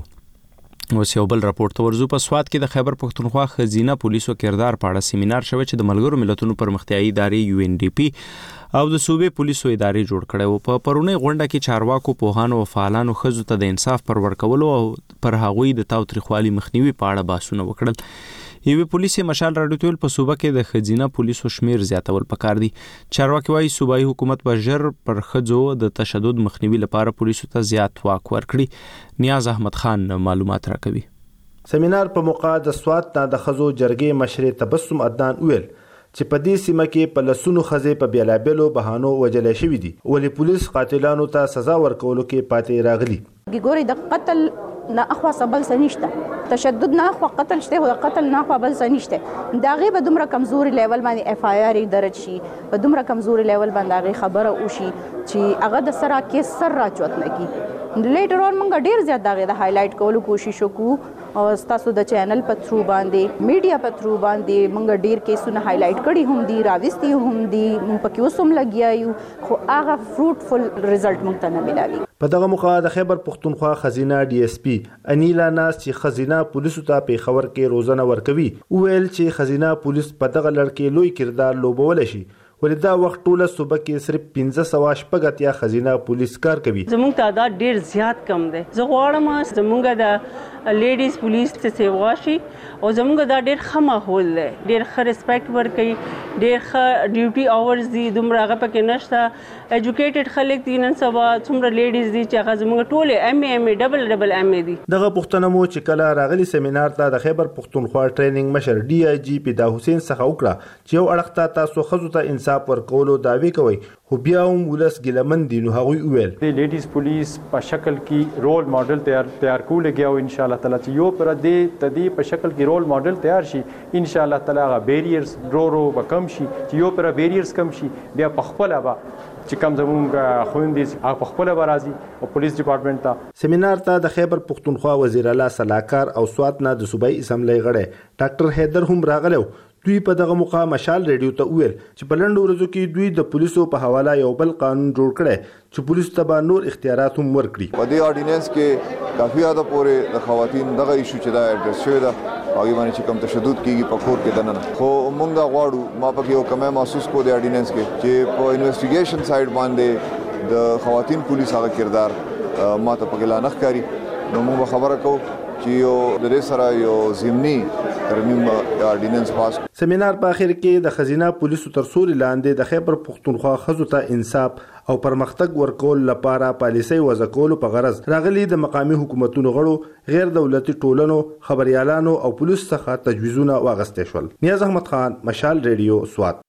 اوس یو بل راپورټ ته ورځو. په سوات کې د خیبر پښتونخوا خزینه پولیسو کردار په اړه سیمینار شوی چې د ملګرو ملتونو پرمختیایي ادارې یو ان ډي پی او د صوبې پولیسو ادارې جوړ کړی و. په پرونی غونډه کې چارواکو، پوهانو او فعالانو ښځو ته د انصاف پر ورکولو او پر هغوی د تاوتریخوالي مخنیوي په اړه بحثونه وکړل. یوې پولیسي مشال راډیو ته په صوبه کې د خزینه پولیسو شمیر زیاتول پکار دي. چارواکي وايي صوبایي حکومت به ژر پر ښځو د تشدد مخنیوي لپاره پولیسو ته زیات واک ورکړي. نیاز احمد خان معلومات راکوي. سیمینار په موقع د سوات نه د ښځو جرګې مشرې تبسم عدنان ویل چې په دې سیمه کې په لسونو ښځې په بیلابیلو بهانو وجلې شوي دي، ولې پولیس قاتلانو ته سزا ورکولو کې پاتې راغلي. ګوري د قتل نه اخوا سبل سنشته، تشدد نه اخوا قتل شته، او قتل نه اخوا بل سنشته. دا غي به دومره کمزوري لیول باندې اف آی آر درج شي، په دومره کمزوري لیول باندې غي خبره وشي چې هغه د سره کې سر راچوت نه کی. لیټر اون موږ ډیر زیات دا غي د هایلایټ کولو کوشش وکړو او تاسو د چینل په تھرو باندې میډیا په تھرو باندې موږ ډیر کیسونه هایلایټ کړي هم دي، راوستي هم دي، موږ پکې اوسم لګیایو، خو هغه فروټفل ریزلټ موږ ته نه ملایي. په دغه موقع د خیبر پښتونخوا خزینه ډي اس پی انیلا ناس چې خزینه پولیسو ته په خبر کې روزنه ورکوي ویل چې خزینه پولیس په دغه لړ کې لوی کردار لوبول شي، ولې دا وخت ټوله صوبه کې صرف پنځه سوه شپږ اتیا خزینه پولیس کار کوي. زموږ تعداد ډیر زیات کم دی. زه غواړم زموږ د لیډیز پولیس ته سیوا شي او زموږ دا ډیر ښه ماحول دی، ډیر ښه ریسپیکټ ورکوي، ډیر ښه ډیوټي اورز دي، دومره هغه پکې نشته. ایجوکیټډ خلک دي نن سبا، څومره لیډیز دي چې هغه زموږ ټولې ایم اے ایم اے ډبل ډبل ایم اے دي. دغه پوښتنه مو چې کله راغلي سیمینار ته د خیبر پښتونخوا ټریننګ مشر ډي آی جی پیدا حسین څخه وکړه چې یو اړخ ته تاسو ښځو ته انصاف ورکولو دعوی کوي، خو بیا هم ولس ګیلمن دي. نو هغوی وویل د لیډیز پولیس په شکل کې رول ماډل تیار تیار کول کېږي او ان شاء الله تعالی چې یو پر دې تدې په شکل کې رول ماډل تیار شي، ان شاء الله تعالی هغه بیریرز رو رو به کم شي، چې یو پر بیریرز کم شي، بیا په خپل به چې کم زمونږ خويندې هغه په خپل به راځي او پولیس ډپارټمنټ ته. سیمینار ته د خیبر پښتونخوا وزیر اعلی صلاحکار او سوات نه د صوبایي اسمبلی غړی ډاکټر حیدر هم راغلی. دوی په دغه موقع مشال ریډیو ته وویل چې په لنډو ورځو کې دوی د پولیسو په حواله یو بل قانون جوړ کړی چې پولیسو ته به نور اختیارات هم ورکړي. په دې اورډیننس کې کافي حد پورې د خواتین دغه ایشو چې دا اډرس شوی ده هغې باندې چې کوم تشدد کېږي په کور کې دننه، خو موږ دا غواړو، ما پکې یو کمی محسوس کړو د اورډیننس کې چې په انویسټیګیشن سایډ باندې د خواتین پولیس هغه کردار ما ته پکې لا نه ښکاري. نو موږ به خبره کوو چې یو د دې سره یو ضمني ترمیم اورډیننس پاس. سیمینار په اخر کې د خزینه پولیسو تر سوري لاندې د خیبر پښتونخوا ښځو ته انصاف او پرمختګ ورکول لپاره پالیسي وضع کولو په غرض راغلي د مقامي حکومتونو غړو، غیر دولتي ټولنو، خبريالانو او پولیس څخه تجویزونه واغستې شول. نیاز احمد خان، مشال ریډیو، سوات.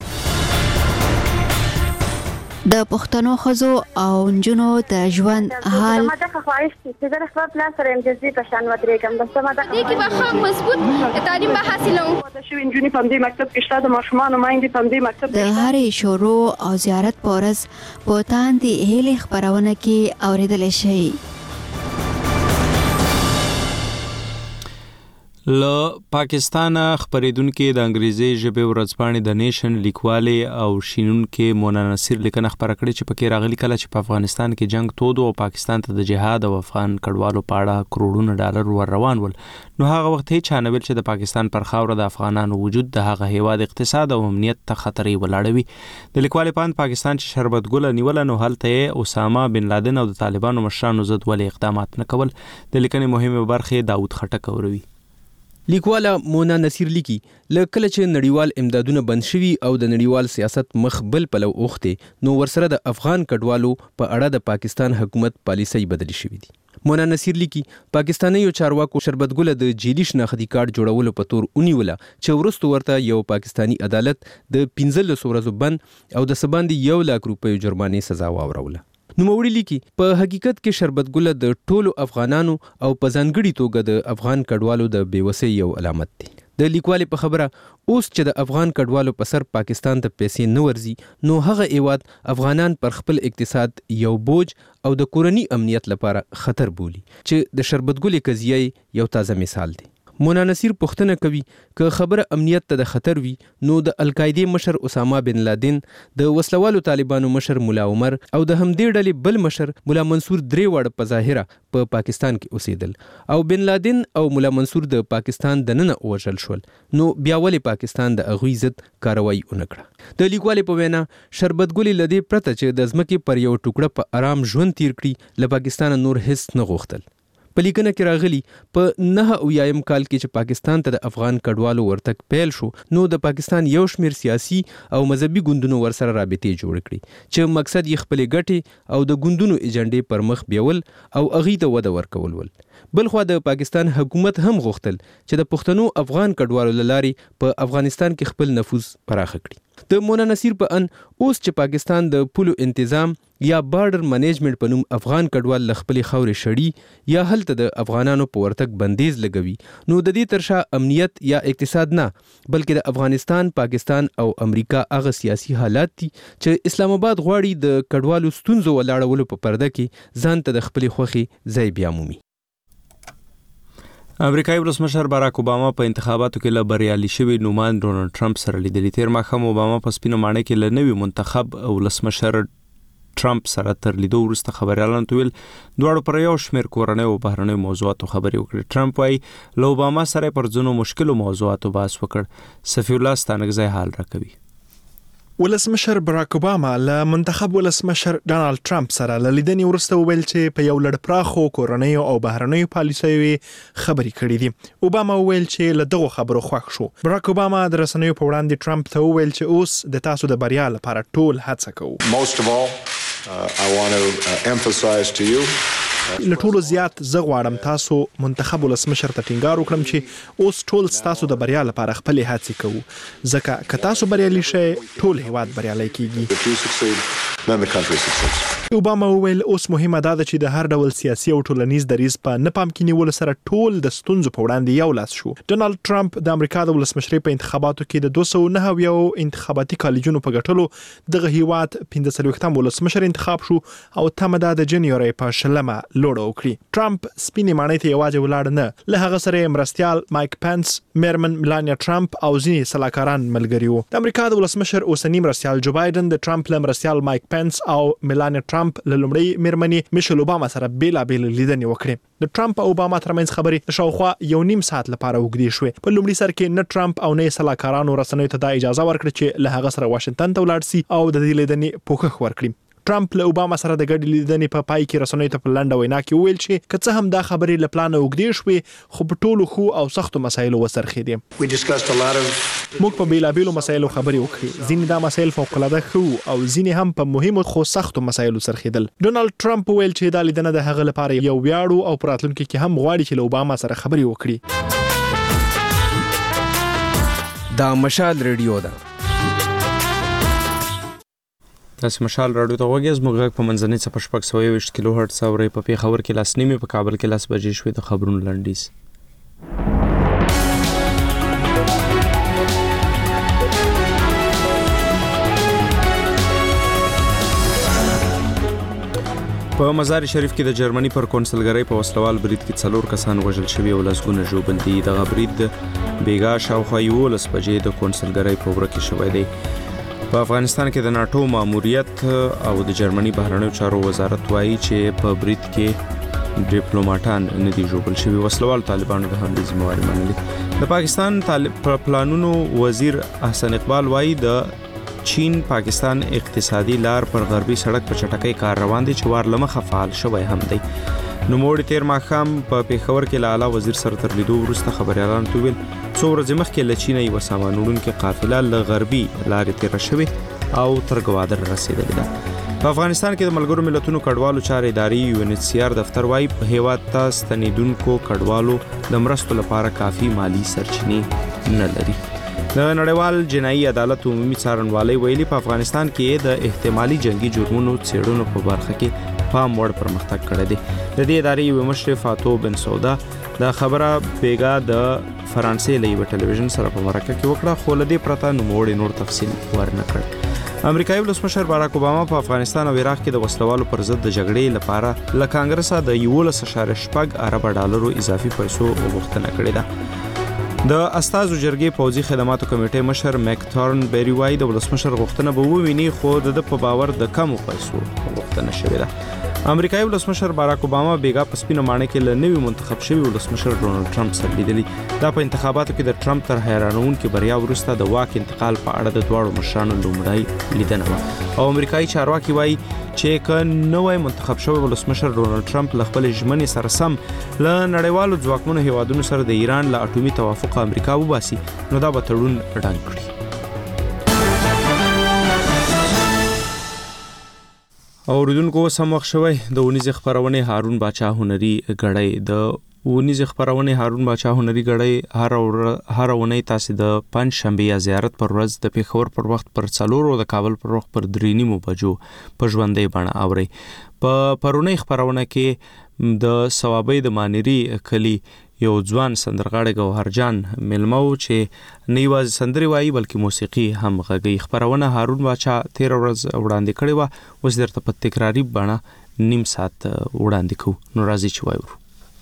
د پښتنو ښځو او نجونو د ژوند حال ما ته خواهش چې د خپل پلان سره امجزي په شان ودرېږم، بس ما ته دې کې به ښه مضبوط تعلیم به حاصلوم. د شوي نجونې په دې مکتب کې شته، د ماشومانو میندې په دې مکتب د هرې شروع او زیارت په ورځ په تاندې هیلې خپرونه کې اورېدلی شئ. له پاکستان خبرېدونکو د انګریزي ژبې ورځپاڼې د نیشن لیکوالې او شینونکو مونا نصیر لیکنه خبره کړې چې پکې راغلي کله چې په افغانستان کې جنگ تود او پاکستان ته د جهاد او افغان کډوالو په اړه کروڑونه ډالر ور روان ول نو هغه وخت هیڅ چا نه ویل چې د پاکستان پر خاوره د افغانانو وجود د هغه هیواد اقتصاد او امنیت ته خطرې ولاړوي. د لیکوالې پاند پاکستان چې شربت ګل نیول نو هلته اسامه بن لادن او د طالبانو مشرانو ضد ولې اقدامات نه کول. د لیکنې مهمه برخه داوود خټک اوروي. لیکواله مونا نصیر لیکي لکه چې نړیوال امدادونه بند شوي او د نړیوال سیاست مخ بل پلو اوخته نو ورسره د افغان کډوالو په اړه د پاکستان حکومت پالیسي بدلی شوې دي. مونا نصیر لیکي پاکستاني یو چارواکو شربت ګل د جیلی شناختی کارت جوړولو په تور اونیوله چې ورستو ورته یو پاکستانی عدالت د پنځه لس ورځو بند او د سباندې یو لک روپیو جرمانه سزا واوروله. نوموړي لیکي په حقیقت کې شربت ګل د ټولو افغانانو او په ځانګړي توګه د افغان کډوالو د بیوسۍ یو علامت دی. د لیکوالې په خبره اوس چې د افغان کډوالو په سر پاکستان ته پیسې نه ورځي نو هغه ایواد افغانان پر خپل اقتصاد یو بوج او د کورنی امنیت لپاره خطر بولي چې د شربت ګل قضیه یو تازه مثال دی. مونا نصیر پوښتنه کوي که خبره امنیت ته د خطر وي نو د القاعده مشر اسامه بن لادن د وسلوالو طالبانو مشر مولا عمر او د همدې ډلې بل مشر مولا منصور درې وړ په ظاهره په پا پاکستان کې اوسېدل او بن لادن او مولا منصور د پاکستان دننه وژل شول نو بیا ولې پاکستان د اغوی ضد کاروایی ونکړه. د لیکوالې په وینا شربت ګل لدی پرته چې د ځمکې پر یو ټوکړه په آرام ژوند تیر کړي له پاکستان نور هیڅ نه غوښتل. په لیکنه کې راغلی په نه اویایم کال کې چې پاکستان ته د افغان کډوالو ورتګ پیل شو نو د پاکستان یو شمیر سیاسي او مذهبي ګوندونو ورسره رابطې جوړ کړي چې مقصد یې خپل ګټې او د ګوندونو ایجنډې پر مخ بیول او اغي ته وده ورکول ول. بلخو د پاکستان حکومت هم غوښتل چې د پښتنو افغان کډوالو لارې په افغانستان کې خپل نفوذ پراخ کړي. د مونا نصیر په ان اوس چې پاکستان د پولو تنظیم یا بارډر منیجمنت په نوم افغان کډوال لخپلې خاورې شړي یا هلته د افغانانو په ورتګ بندیز لګوي نو د دې ترشا امنیت یا اقتصاد نه بلکې د افغانستان، پاکستان او امریکا هغه سیاسي حالات دي چې اسلام آباد غواړي د کډوالو ستونزو ولاړولو په پرده کې ځان ته د خپلې خوښي ځای بیا مومي. امریکایي ولسمشر باراک اوباما په انتخاباتو کې له بریالي شوي نومان ډونالد ټرمپ سره لیدلي. تیر ماښام اوباما په سپینه ماڼۍ کې له نوي منتخب ولسمشر ټرمپ سره تر لیدو وروسته خبريالانو ته ویل دواړو پر یو شمېر کورنۍ او بهرنۍ موضوعاتو خبرې وکړې. ټرمپ وايي له اوباما سره پر ځینو مشکلو موضوعاتو بحث وکړ. صفی الله ستانګزی حال راکوي. ولسمشر باراک اوباما له منتخب ولسمشر ډونالد ټرمپ سره له لیدنې وروسته وویل چې په یو لړ پراخو کورنیو او بهرنیو پالیسیو خبرې کړې دي. اوباما وویل چې له دغو خبرو خوښ شو. باراک اوباما د رسنیو په وړاندې ټرمپ ته وویل چې اوس د تاسو د بریا لپاره ټول هڅه کوو. Most of all, uh, I want to uh, emphasize to you له ټولو زیات زه غواړم تاسو منتخب ولسمشر ته ټینګار وکړم چې اوس ټول تاسو د بریا لپاره خپل هڅې کوو ځکه که تاسو بریالي شئ ټول هیواد بریالي کیږي. اوباما وویل اوس مهمه ده چې د هر ډول سیاسي او ټولنیز دریځ په نه پام کې نیولو سره ټول د ستونزو په وړاندې یو لاس شو. ډونالد ټرمپ د امریکا د ولسمشرۍ په انتخاباتو کې د دوه سوه نهه اویا انتخاباتي کالجونو په ګټلو دغه هیواد پنځه څلوېښتم ولسمشر انتخاب شو او تمه ده د جنوري په شلمه لوړه وکړي. ټرمپ سپینې ماڼۍ ته یوازې ولاړ نه، له هغه سره مرستیال مایک پنس، میرمن ملانیا ټرمپ او ځینې سلاکاران ملګري وو. د امریکا د ولسمشر اوسنی مرستیال جو بایدن د ټرمپ له مرستیال مایک پنس او ملانیا ټرمپ له لومړۍ میرمنې میشل اوباما سره بیلابېل لیدنې وکړې. د ټرمپ او اوباما ترمنځ خبرې د شاوخوا یو نیم ساعت لپاره اوږدې شوې. په لومړي سر کې نه ټرمپ او نه سلاکارانو رسنیو ته دا اجازه ورکړه چې له هغه سره واشنگټن ته ولاړ سي او د دې لیدنې پوښښ ورکړي. ټرمپ له اوباما سره د ګډې لیدنې په پای کې رسنیو ته په لنډه وینا کې وویل چې که څه هم دا خبرې له پلانه اوږدې شوې خو په ټولو ښو او سختو مسایلو وڅرخېدې. موږ په بیلابېلو مسایلو خبرې وکړې. ځینې دا مسایل فوق العاده ښه او ځینې هم په مهمو خو سختو مسایلو څرخېدل. ډونالد ټرمپ وویل چې دا لیدنه د هغه لپاره یو ویاړ او په راتلونکي کې هم غواړي چې له اوباما سره خبرې وکړي. دا مشال ریډیو ده. تاسو مشال راډیو ته وګورئ. زموږ غږ په منځنۍ څپه شپږ سوه یوویشت کیلو هرټز اورئ. په پېښور کې لاس نیمې، په کابل کې لاس بجې شوې. د خبرونو لنډیز. په مزار شریف کې د جرمني پر کونسلګرۍ په وسلوال برید کې څلور کسان وژل شوي او لسګونه ژوبل دي. دغه برید بیګا شاوخوا یولس بجې د کونسلګرۍ په وره کې شوی دی. په افغانستان کې د ناټو ماموریت او د جرمني بهرنیو چارو وزارت وایي چې په برید کې ډیپلوماټان نه دي ژوبل شوي. وسلوال طالبانو د حملې ذمہواري منلې. د پاکستان طالب پلانونو وزیر احسن اقبال وایي د چین پاکستان اقتصادي لار پر غربي سړک په چټکۍ کار روان دي چې وار لمخه فعال شوی هم دی. نوموړي تیر ماښام په پیښور کې له اعلی وزیر سره تر لیدو وروسته خبريالانو ته ویل څو ورځې مخکې له چینه یوه سامان وړونکې قافله له غربي لارې تېره شوې او تر ګوادر رسېدلې ده. په افغانستان کې د ملګرو ملتونو کډوالو چارې ادارې یو ان ایچ سی آر دفتر وایي په هیواد ته ستنیدونکو کډوالو د مرستو لپاره کافي مالی سرچینې نه لري. د نړیوال جنایي عدالت عمومي څارنوالۍ ویلي په افغانستان کې د احتمالي جنگي جرمونو څېړنو په برخه کې پام وړ پرمختګ کړی دی. د دې ادارې یو مشر فاتو بن سودا د خبره بیګا د فرانسې له یوه ټلویزیون سره په مرکه کې وکړه، خو له دې پرته نوموړي نور تفصیل ورنه کړ. امریکایي ولسمشر باراک اوباما په افغانستان او عراق کې د وسلوالو پر ضد د جګړې لپاره له کانګرسه د یولس اعشاریه شپږ اربه ډالرو اضافي پیسو غوښتنه کړې ده. د استازو جرګې پوځي خدماتو کمیټې مشر میک تورن بیری وایي د ولسمشر غوښتنه به وویني، خو د په باور د کمو پیسو غوښتنه شوې ده. امریکایي ولسمشر باراک اوباما بیګا په سپینه ماڼۍ کې له نوي منتخب شوي ولسمشر ډونالډ ټرمپ سره لیدلي. دا په انتخاباتو کې د ټرمپ تر حیرانونکې بریا وروسته د واک انتقال په اړه د دواړو مشرانو لومړی لیدنه وه او امریکایي چارواکي وایي چې که نوی منتخب شوی ولسمشر ډونالډ ټرمپ له خپلې ژمنې سره سم له نړیوالو ځواکمنو هیوادونو سره د ایران له اټومي توافق امریکا وباسي نو دا به تړون ړنګ کړي. اوریدونکو سم وخت شوی د ونیزې خپرونې هارون باچا هنري غړی د ونیزې خپرونې هارون باچا هنري غړی هر هر اونۍ تاسو د پنځ شنبه یا زیارت پر ورځ د پیښور پر وخت پر څلور او د کابل پر وخت پر درې نیمو بجو په ژوندۍ بڼه اوري. په پرونۍ خپرونه کې د ثوابۍ د مانيري کلی یو ځوان سندرغاړی ګوهرجان ملمو چې نه یوازې سندرې وایي بلکې موسیقي هم غږوي. خپرونه هارون باچا تیر ورځ وړاندې کړې وه، اوس درته په تکراري بڼه نیم ساعت وړاندې کوو. نو راځئ چې وایو.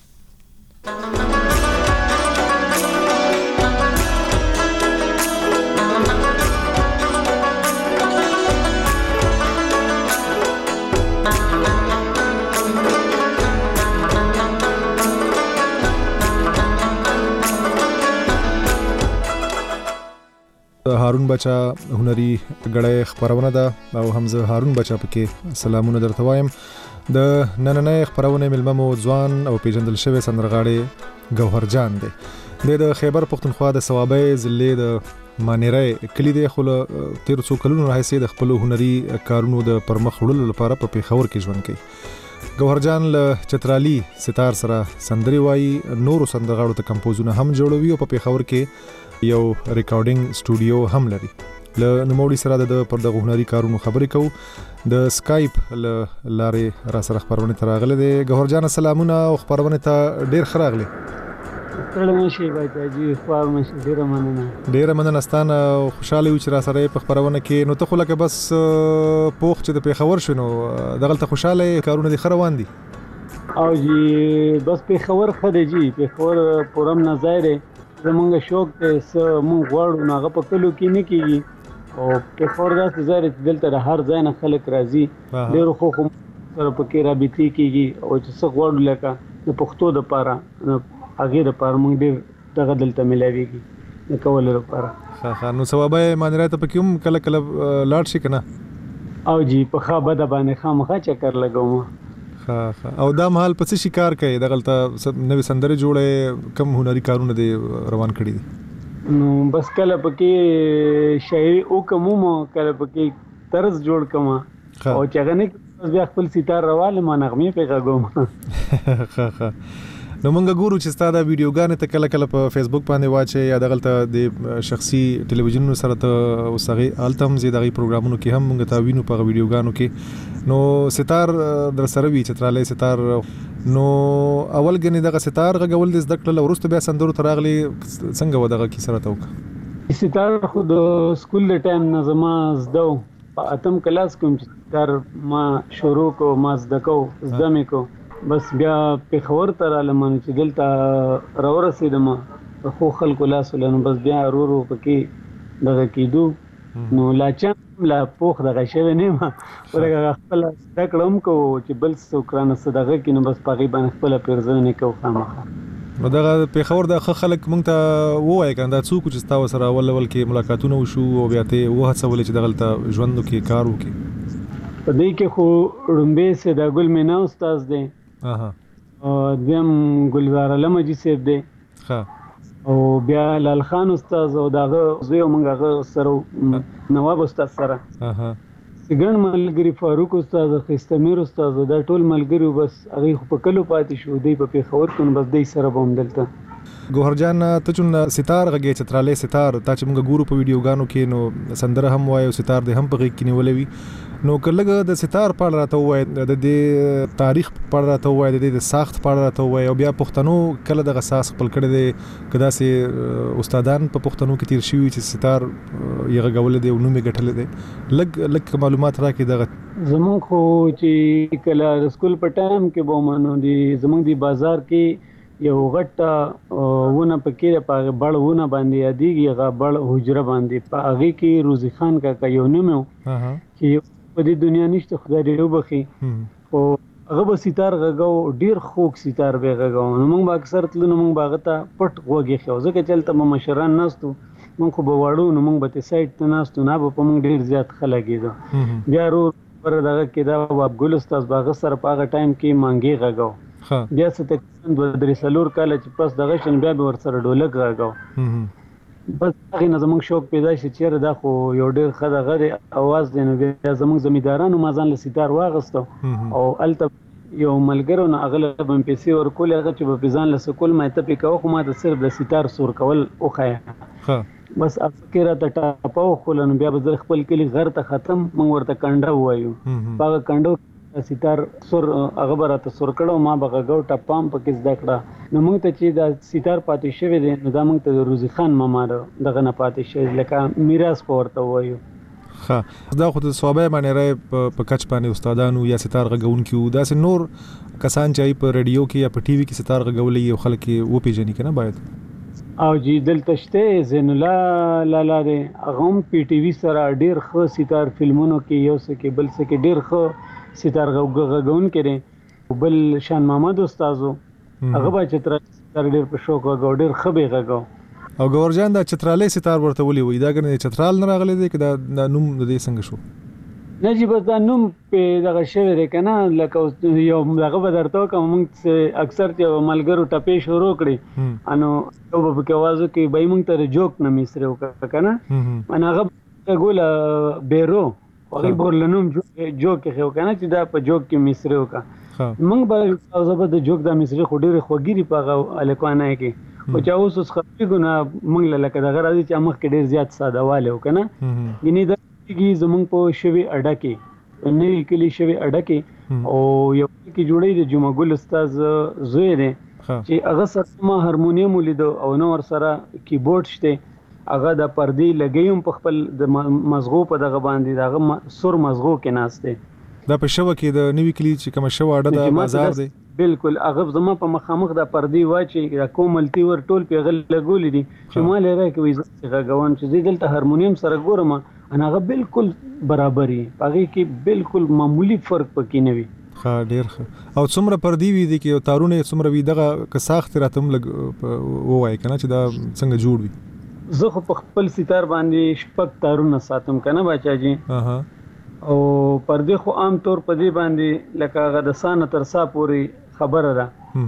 هارون بچا هنري غړی خبرونه ده او همزه هارون بچا پکې سلامونه درته وایم. د نننۍ خبرونه ملممو ځوان او پیژندل شوی سندرغاړی ګوهرجان دی. د خیبر پختونخوا د ثوابۍ ضلع د مانيري کلی دی، خو له تیر څو کلونو راهیسې د خپل هنري کارونو د پرمخ وړلو لپاره په پیښور کې ژوند کوي. ګوهرجان له چترالي ستار سره سندري وایي، نورو سندرغاړو ته کمپوزونه هم جوړوي او په پیښور کې یو ریکارډینګ سټوډیو هم لري. له نوموړي سره د پر دغه هنري کارونو خبرې کوو. د سکایپ له لارې را سره خبرونه ته راغلي دي. ګوهرجان سلامونه او خبرونه ته ډیر ښه راغلي. ستړی شي باچاجي، خبرونه ډیره مننه. ډیره مننه ستانه او خوشاله یو چې را سره په خبرونه کې. نو ته خو لکه بس پوخ چې د پیښور شو، نو دغلته خوشاله کارونه دي خروان دي او جی بس پیښور خده جی پیښور پورم نظر زمونږ شوق ته س مونږ غواړو ناغه په کلو کې نه کیږي او پیښور داسې ځای چې دلته د هر ځای نه خلک راځي، ډېر خو خو سره پکې رابطې کیږي او چې څه غواړو لکه د پښتو د پاره هغې دپاره مونږ ډېر دغه دلته میلاویږي د کولو لپاره. ښه ښه. نو ثوابۍ مانیري ته پکې هم کله کله لاړ شي که نه؟ او جی په ښه بده باندې خامخا چکر لګوم. او دا مهال په څه شي کار کوي؟ دغلته نوې سندرې جوړې، کم هنري کارونه دې روان کړي دي؟ نو بس کله پکې شاعري وکړم، کله پکې طرز جوړ کړم او چې هغه نه بیا خپل ستار راواله ما نغمې پې غږوم. ښه ښه. نو مونږ ګورو چې ستا دا ویډیوګانې ته کله کله په فیسبوک باندې واچې یا دغلته د شخصي ټلویزیونونو سره ته اوس هغې هلته هم ځې د هغې پروګرامونو کې هم مونږ ته وینو په هغه ویډیوګانو کې. نو ستار در سره وي، چترالی ستار. نو اول ګنې دغه ستار غږول دې زده کړل، وروسته بیا سندرو ته راغلې، څنګه وه دغه کیسه راته وکړه؟ ستار خو د سکول د ټایم نه زما زده و، په اتم کلاس کې کار ما شروع کو ما زده کو زده مې کو بس بیا پېښور ته رالم چې دلته راورسېدم خو خلکو لاس ولنو بس بیا ورو ورو پکې دغه کېدو نو لا چم لا پوخ دغه شوی نه ما ورګه خپل زده کړم کو چې بل څوک رانه صدقه کینو بس پغی باندې خپل پیرزنه کو خامخه نو دغه پېښور د خلک مونږ ته وایي کنه دا څوک چې تاسو سره اول اول کې ملاقاتونه وشو او بیا ته وه څول چې دغه ژوند کې کار وکي په دې کې خو رومبه سه د ګل مینا استاد دی اها او دیم ګلزار لمجی سیب دی ها او بیا لال خان استاد او داغه زوی مونږه سره نواب استاد سره اها ګڼ ملګری فاروق استاد خستمیر استاد دا ټول ملګری بس هغه په کلو پاتې شو دی په پیښور کې بس دی سره بوم دلته ګوهر جان ته چون ستار غږی چتراله ستار تا چې موږ ګورو په ویډیوګانو کې نو سندره هم وایو ستار دې هم په غږ کې نیولې وي نو کله د ستار په اړه راته وایي د دې تاریخ په اړه راته وایي د دې ساخت په اړه راته وایي او بیا پښتنو کله د غساس خپل کړي دي کدا سي استادان په پښتنو کې تیر شوی چې ستار یې غول دي او نومې ګټل دي لګ لګ معلومات راکې دغه زمون خو چې کله سکول په ټایم کې به مونږ دي زمون دي بازار کې یو غټه ونه پکې په بړونه باندې یادېږي هغه بړ حجره باندې په هغه کې روزي خان کا یو نوم چې په دې دنیا نشته خدای دې وبخي او هغه به ستار غږو ډیر خوږ ستار به غږو نو موږ اکثر تل نو موږ باغته پټ وګي خو ځکه چلته مو مشران ناستو موږ خو به وړو نو موږ به ته سایت ته ناستو نه به په موږ ډیر زیات خلګیدو بیا ورو پر دغه کې دا باب ګل استاد باغ سره په هغه ټایم کې مانګي غږو بیا څه ته د درې سلور کال چې پس دغه شن بیا به ور سره ډولک غږو بس هغه نه زموږ شوق پیدا شي چې دا خو یو ډېر خدای غره आवाज دی نو بیا زموږ زمیدارانو ما ځان له ستار واغستو او الته یو ملګرو نه اغلب هم پیسې ورکول هغه چې په ځان له سکول ما ته پکاو خو ما ته صرف د ستار سور کول او خیا بس افکر ته ټاپاو خلنو بیا به خپل کلی غر ته ختم مونږ ورته کنده وایو هغه کنده ستار سور هغه براته سور کړو ما بغاو ټپام پکې زده کړه نو موږ ته چې دا ستار پاتې شوی دی نو دا موږ ته روزي خان مامار دغه نه پاتې شوی لکه میراث پورته وایو ها دا خو د صوبې باندې راي په کچ باندې استادانو یا ستار غون کیو دا سه نور کسان چې په رادیو کې یا په ټي وي کې ستار غولې یو خلک و پیژني کنه باید او جی دلته شته زین الله لالا دی هغه پی ټي وي سره ډیر خو ستار فلمونو کې یو څه کې بل څه کې ډیر خو ستار غون کړي بل شان محمد استادو هغه با چتر ستار ډیر په شوق غو ډیر خبي غو او ګورجان دا چترالې ستار ورته ولي وای دا ګنې چترال نه راغلي دی کدا نوم د دې څنګه شو نجیب دا نوم په دغه شوی دی کنه لکه یو دغه بدرته کوم موږ اکثر چې ملګرو ټپې شروع کړي انو یو په کې आवाज کې بای موږ ته جوک نه میسره وکړه کنه انا هغه ګول بیرو هغه بورلنوم جوک خو کنه چې دا په جوک کې میسره وکړه موږ به زبر د جوک د میسره خډيره خوګيري په الکوانه کې او چې اوس اوس خپل ګنا موږ لکه دغه راځي چې مخ کې ډیر زیات ساده والو کنه ګینه د کی زمونږ په شوی اډه کې نوې کلی شوی اډه کې او یو کې جوړې د جمعه ګل استاد زوی دی چې هغه سره ما هارمونیم ولید او نو ور سره کیبورډ شته هغه د پردې لګیم په خپل د مزغو په دغه باندې دغه سر مزغو کې ناشته دا په شوه کې د نوې کلی چې کوم شوه اډه د بازار دی بالکل هغه زما په مخامخ د پردې واچي د کوملتی ور ټول پیغل لګولې دي چې مال راکوي زغه غوان چې دلته هارمونیم سره ګورم انا هغه بالکل برابرۍ هغه کې بالکل معمولی فرق پکې نه وي ها ډیر ښه او څومره پردی وي دي کې تارونه څومره وي دغه که ساخت راتم لګ وای کنه چې دا څنګه جوړ وي زه خو په خپل ستار باندې شپږ تارونه ساتم کنه بچا جی اها او پردی خو عام طور په دې باندې لکه هغه د سانه تر سا پوری خبره ده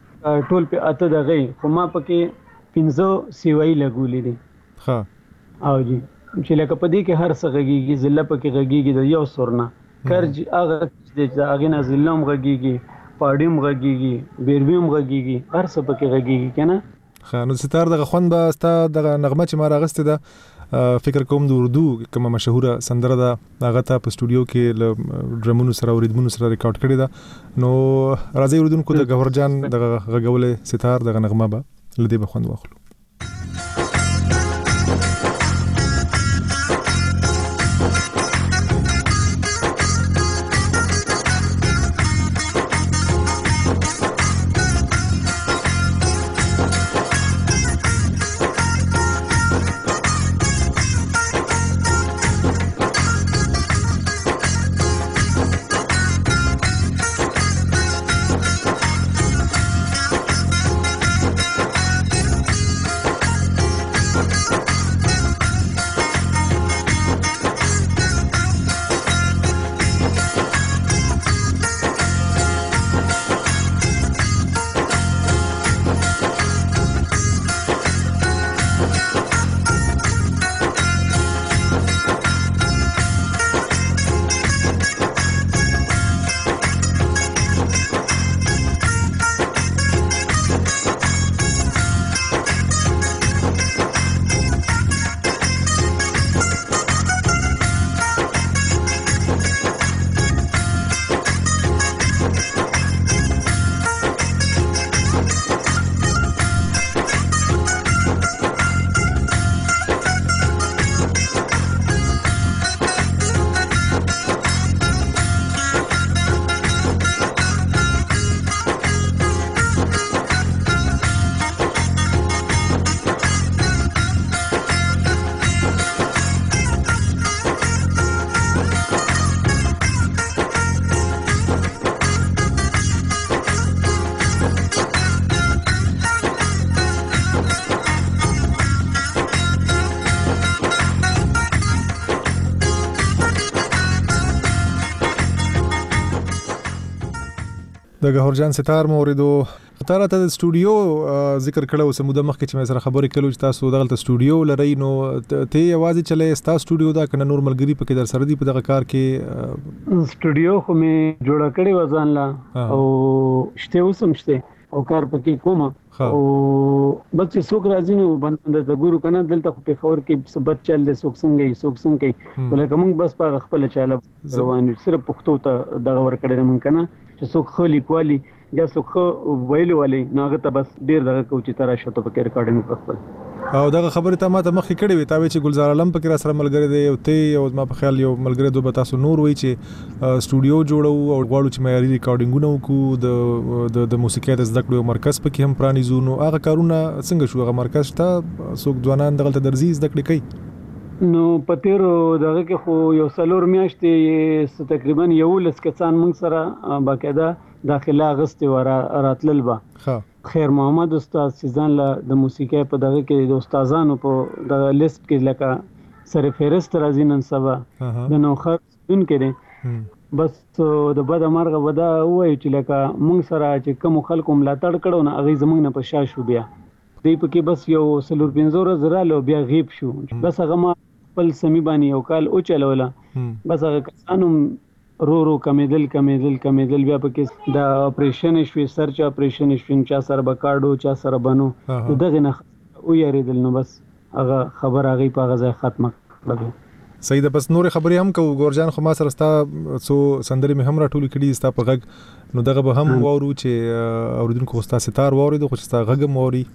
ټول په اته دغه خو ما پکې پنځه سیوای لګولې دي ها او جی چې لکه په دې کې هر څه غږیږي زله پکې غږیږي د یو سورنا کرج هغه چې هغه نه زلم غږیږي پاډیم غږیږي بیربیم غږیږي هر څه پکې غږیږي کنه خانو ستار دغه خوند به ستا دغه نغمه چې ما راغسته ده فکر کوم د اردو کومه مشهوره سندره ده هغه ته په سټوډیو کې ل ډرمونو سره او ریدمونو سره ریکارډ کړی ده نو راځي اردوونکو د گوهر جان دغه غږولې ستار دغه نغمه به لدی به خوند واخلو د ګهورجان ستار موریدو تاره ته د سټوډیو ذکر کړو سموده مخکې چې مې سره خبرې کړو چې تاسو دغه سټوډیو لرئ نو ته یوازې چلې ستا سټوډیو دا کنه نور ملګری پکې در سره دی په دغه کار کې سټوډیو خو مې جوړه کړې و ځان لا او شته اوسم شته او کار پکې کوم او بچ څوک راځي نو باندې د ګورو کنه دلته په خبر کې سبت چل د څوک څنګه څوک څنګه ولکه موږ بس په خپل چاله روان صرف پښتو ته دغه ور کړی موږ کنه چې څوک خلی کوالی یا څوک ویلو والی ناغه ته بس ډیر دغه کوچ تر شته په ریکارډینګ په خپل او دغه خبره ته ما ته مخکې کړې وي تا وی چې ګلزار علم پکې را سره ملګری دی او ته او ما په خیال یو ملګری دوه تاسو نور وی چې سټوډیو جوړو او غواړو چې معیاري ریکارډینګونه وکړو د د موسیقي د زده کړو مرکز پکې هم پرانیزو نو هغه کارونه څنګه شو هغه مرکز ته څوک ځوانان دغه درځي زده کړې کوي نو پتیرو دغه کې خو یو سلور میاشتې تقریبا یو لس کسان موږ سره باقاعده داخله غستې ورا راتلل با خیر محمد استاد سیزان له د موسیقي په دغه کې د استادانو په د لیست کې لکه سره فهرست راځي نن سبا د نوخر دن کې بس د بد مرغه ودا وای چې لکه موږ سره چې کوم خلکو ملاتړ کړو نه هغه زمونږ نه په شاشو بیا دی په کې بس یو سلور پنځور زره لو بیا غیب شو بس هغه ما خپل سمي باندې یو کال او چلولا بس هغه کسانو رو رو کمیدل کمیدل کمیدل بیا پکې دا اپریشن شوی سرچ اپریشن شوی چا سره بکاډو چا سره بنو دغه نه او یریدل نو بس هغه خبر هغه په غزا ختمه کړه سید بس نور خبرې هم کو ګورجان خو ما سره ستا سو سندري مې هم راټول کړي ستا په غږ نو دغه به هم وورو چې اوریدونکو ستا ستار ووري خو ستا غږ موري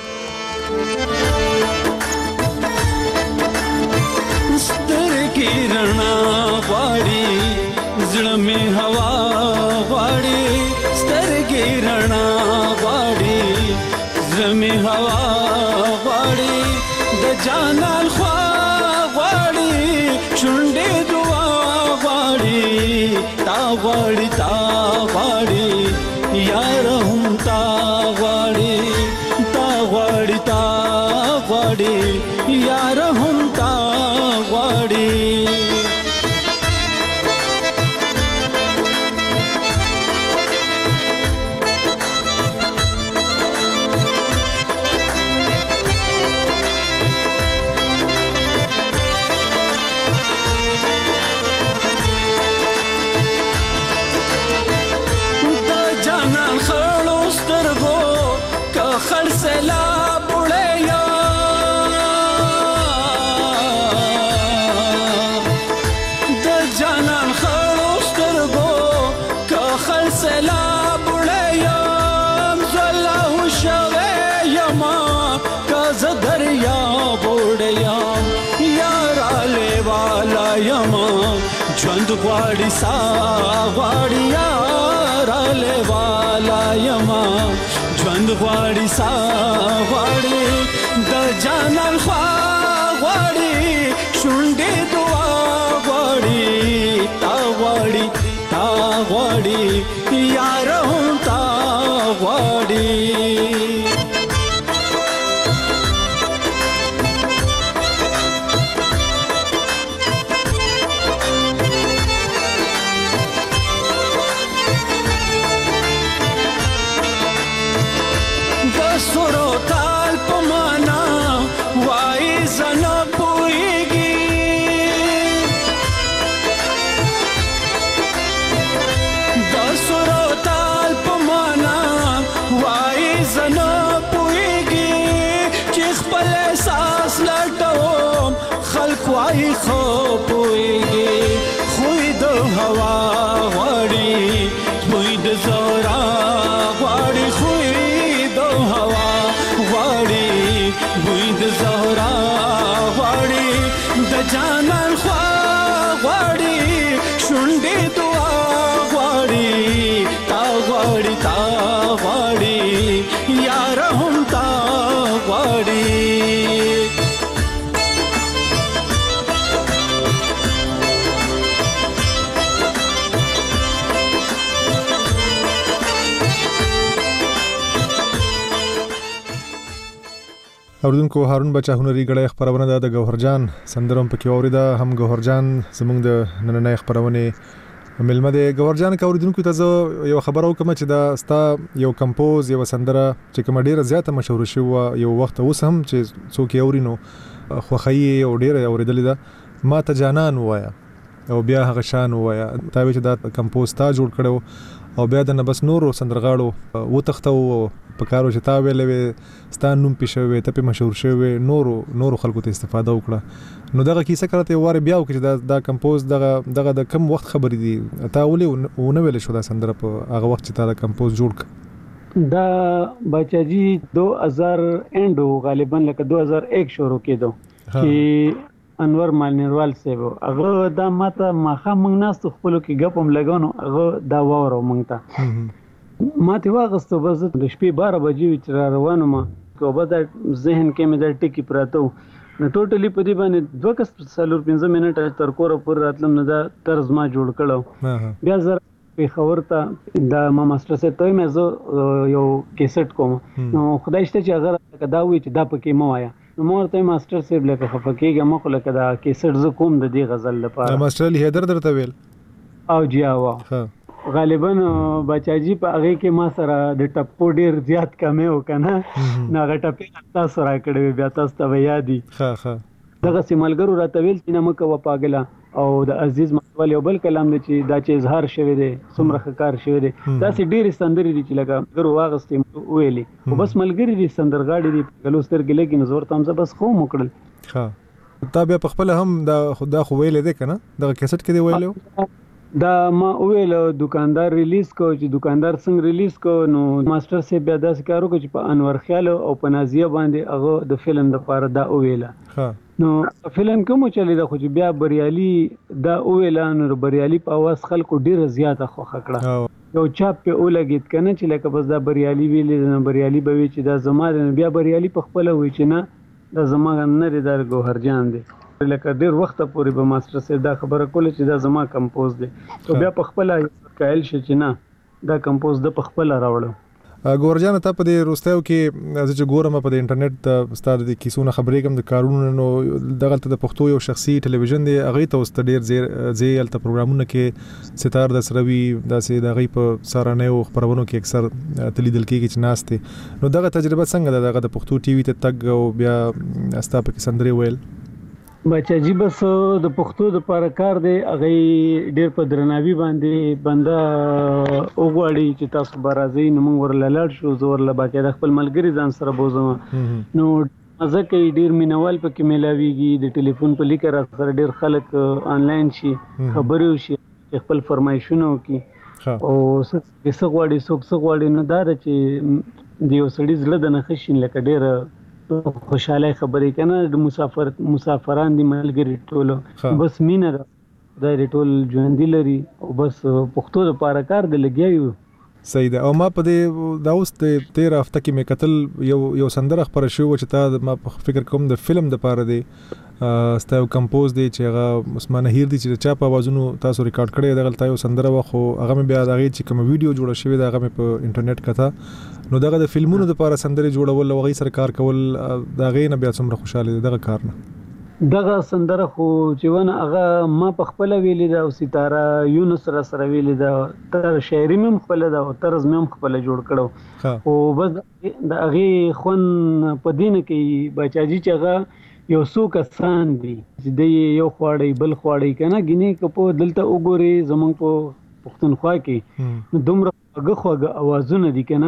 سترګې رڼا غواړي زړه مې هوا غواړي سترګې رڼا غواړي زړه مې هوا غواړي د جانان خوا غواړي شونډې دعا غواړي تا غواړي تا غواړي یار هم تا غواړي تا غواړي تا غواړي یار هم تا غواړي ژوند غواړي سا غواړي یار له والا یما ژوند غواړي سا غواړي د جانان خوا غواړي شونډې دعا غواړي تا غواړي تا غواړي یار هم تا غواړي وای خو پويږي خوې د هوا غړي خوې د زورا غړي خوې د هوا غړي خوې د زورا غړي د جانان خوا غړي شونډې دعا غړي تا غړي تا غړي یار هم تا غړي اوردونکو هارون بچا هنري غړې خبرونه ده د ګوهرجان سندروم پکې اوریدا هم ګوهرجان زموږ د نننې خبرونه ملمه د ګورجان کوریدونکو ته زه یو خبر وکم چې دا ستا یو کمپوز یو سندره چې کوم ډیره زیاته مشهور شو یو وخت اوس هم چې څوک اورینو خوخی او ډیره اوریدلې ده ما ته جانان وایا او بیا هغه شان وایا تا چې دا کمپوز تا جوړ کړو او بیا د نه بس نورو سندرغاړو و تختو په کارو چې تا ویلې ستان نوم پېښوي ته په مشهور شوی نورو نورو خلکو ته استفاده وکړه نو دغه کیسه کړه واره بیا وکړه دا دا کمپوز دغه دغه د کم وخت خبرې دي تا ولې و نه ویل شو دا سندره په هغه وخت چې تا دا کمپوز جوړ ک دا بچاجي دو هزار اندو غالبا لکه دو هزار ایک شروع کېدو چې انور مالنیروال صاحب هغه دا ماته ماخه موږ ناست خپل کې غپم لګانو هغه دا وره موږ ته ماته واغستو بس د شپې بارہ بجې چې روانو ما کوبه د ذهن کې مې د ټکی پراته نو ټوټلی په دې باندې دوه کس سالور پنځه منټه تر کوره پر راتلم نه دا طرز ما جوړ کړو بیا زر په خبر ته دا ما ماستر سره ته مې زه یو کیسټ کوم نو خدای شته چې اگر دا وي چې دا پکې مو آیا نو مور ته ماستر صاحب لکه خفکیږه مخ لکه دا کیسټ ز کوم د دې غزل لپاره ماستر له حیدر درته ویل او جی وا غالبا بچاجي په هغه کې ما سره د ټپو ډیر زیات کمه وکنه ناغه ټپې تاسو را کړې بیا تاسو ته یادي ها ها دغه سیملګرو راته ویل چې نه مکه و پاګلا او د عزیز مقبل یو بل کلام دی چې دا چې اظهار شوی دی څومره ښکار شوی دی دا سي ډیر سندري دي چې لکه ګرو واغستې ویلي او بس ملګری دي سندرغاړي دي ګلوستر کې لګي نزور تام زه بس خو مکړل ها تا بیا په خپل هم دا خدا خو ویلې ده کنه دا کیسټ کې دی ویلو دا ما ویل دکاندار ریلیز کو چې دکاندار څنګه ریلیز کو نو ماستر سی بیا داسې کارو کو چې په انور خیال او په نازیه باندې هغه د فلم د لپاره دا ویل ها نو فلم کوم چلی دا خو چې بیا بریالي دا ویل نو بریالي په اواز خلکو ډیره زیاته خو خکړه یو چاپ په اولګیت کنه چې لکه بس دا بریالي ویل نه بریالي به وی چې دا زما بیا بریالي په خپل وی چې نه دا زما نه لري در ګوهرجان دی لکه ډیر وخت پورې به ماستر سره دا خبره کوله چې دا زما کمپوز دی او بیا په خپل کایل شي چې نه دا کمپوز د په خپل راوړو ګورجان ته په دې روستیو کې چې ګورم په د انټرنیټ د ستاره د کیسونه خبرې کوم د کارونو نو دغه ته د پښتو یو شخصي ټلویزیون دی هغه ته اوس ډیر زیر زیل ته پروګرامونه کې ستار د سروي داسې د غي په سارانه او خبرونو کې اکثر تلیدل کېږي چې ناشته نو دغه تجربه څنګه ده دغه د پښتو ټي وي ته تګ او بیا استا په سندري ویل بچا جی بس د پښتو د لپاره کار دی هغه ډیر په درناوي باندې بنده وګړي چې تاسو برازي نو موږ ورلاړ شو زور لا باقي د خپل ملګری ځان سره بوزم نو ځکه ډیر مینوال پکې ملاويږي د ټلیفون په لیکر سره ډیر خلک آنلاین شي خبرو شي خپل فرمایشونه کوي او څه غواړي څوک څه غواړي نه دا چې دیو سړي زړه د نخښین لکه ډیر خوشاله خبرې کنه د مسافر مسافران دي ملګری ټولو بس مینه دا ټول ژوند لري او بس پښتو د پاره کار دی لګیو صحیح ده او ما په دې دا اوس د تیر هفته کې مې قتل یو یو سندره خبره شو چې تا ما فکر کوم د فلم د پاره دی ستاسو کمپوز دی چې هغه عثمان هیر دی چې چا په आवाजونو تاسو ریکارډ کړی دغه تاسو سندره واخو هغه مې بیا دغه چې کوم ویډیو جوړ شوی دا هغه مې په انټرنیټ کته نو دغه د فلمونو لپاره سندره جوړول او غي سرکار کول دغه نه بیا څومره خوشاله دغه کار نه دغه سندره خو چې ونه هغه ما په خپل ویلې دا او ستاره یونس را سره ویلې دا تر شاعري مم خپل دا او طرز مم خپل جوړ کړو او بس د هغه خون په دین کې بچاجي چې هغه یو څو کسان دي چې د یو خواړی بل خواړی کنه غنی کپو دلته وګوري زمونږ په پښتونخوا کې دومره هغه خوږه اوازونه دي کنه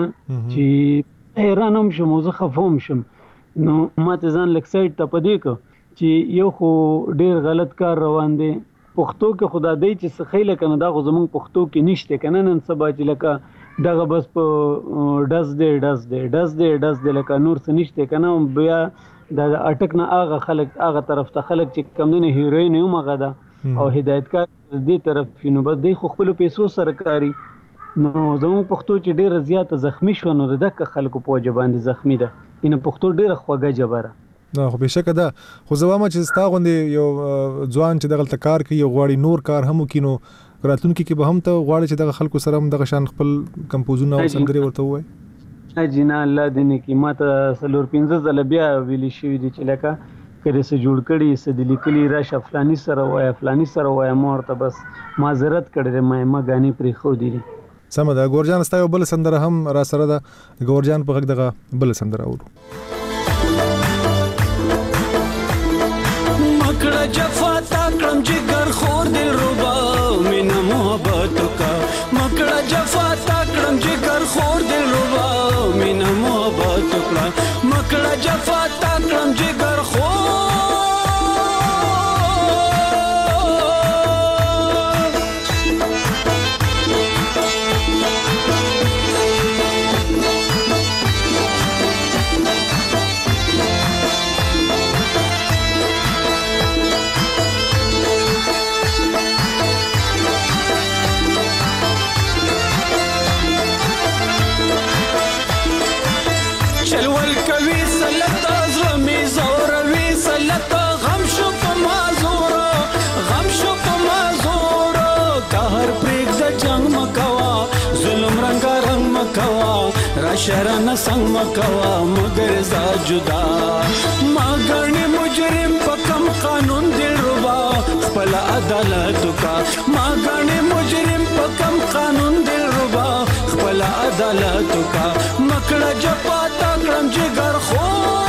چې حیرانم شم او زه خفوم شم نو ماته ځان لک سایت ته پدې کو چې یو خو ډیر غلط کار روان دي پښتو کې خدا دې چې سخیله کنه دا زمونږ پښتو کې نشته کنه نن سبا چې لکه دغه بس په دز دې دز دې دز دې دز دې لکه نور څه نشته کنه بیا دا اٹک نه هغه خلک هغه طرف ته خلک چې کمونه هیروین یو مغه ده او هدایتکار دې طرف نو بس دې خو خپل پیسو سره کاری نو زموږ پښتو چې ډیره زیاته زخمی شو نو دغه خلکو په جبان زخمی ده ان پښتو ډیره خوږه جبره نه خو بشک ده خو زوامه چې ستا غوندې یو ځوان چې دغه کار کوي یو غواړي نور کار هم کینو راتلونکي کې به هم ته غواړي چې دغه خلکو سره هم دغه شان خپل کمپوزونه او سندري ورته وای اجینا الله دې کې ماته سلور پنځه ځله بیا ویلی شوې دي چې لکه کله څه جوړ کړي څه د لیکلي راشه فلانی سره وای فلانی سره وای مور ته بس معذرت کړي ما ما غاني پرې خو دي سم ده. ګورجان ستایو بل سندره هم را سره ده. ګورجان په غږ دغه بل سندره اورو. مکړه جفا تا کړم جګر خور دل ربا مینا محبت کا مکړه جفا تا کړم جګر خور دل ربا مینا محبت کا مکړه جفا تا کړم جګر خور شرن संग मकवा मगर जा जुदा मागणी मुजरिम पकम कानून दिल रुबा खपल अदालत का मागणी मुजरिम पकम कानून दिल रुबा खपल अदालत का मकड़ा जपा ताकड़म जिगर खो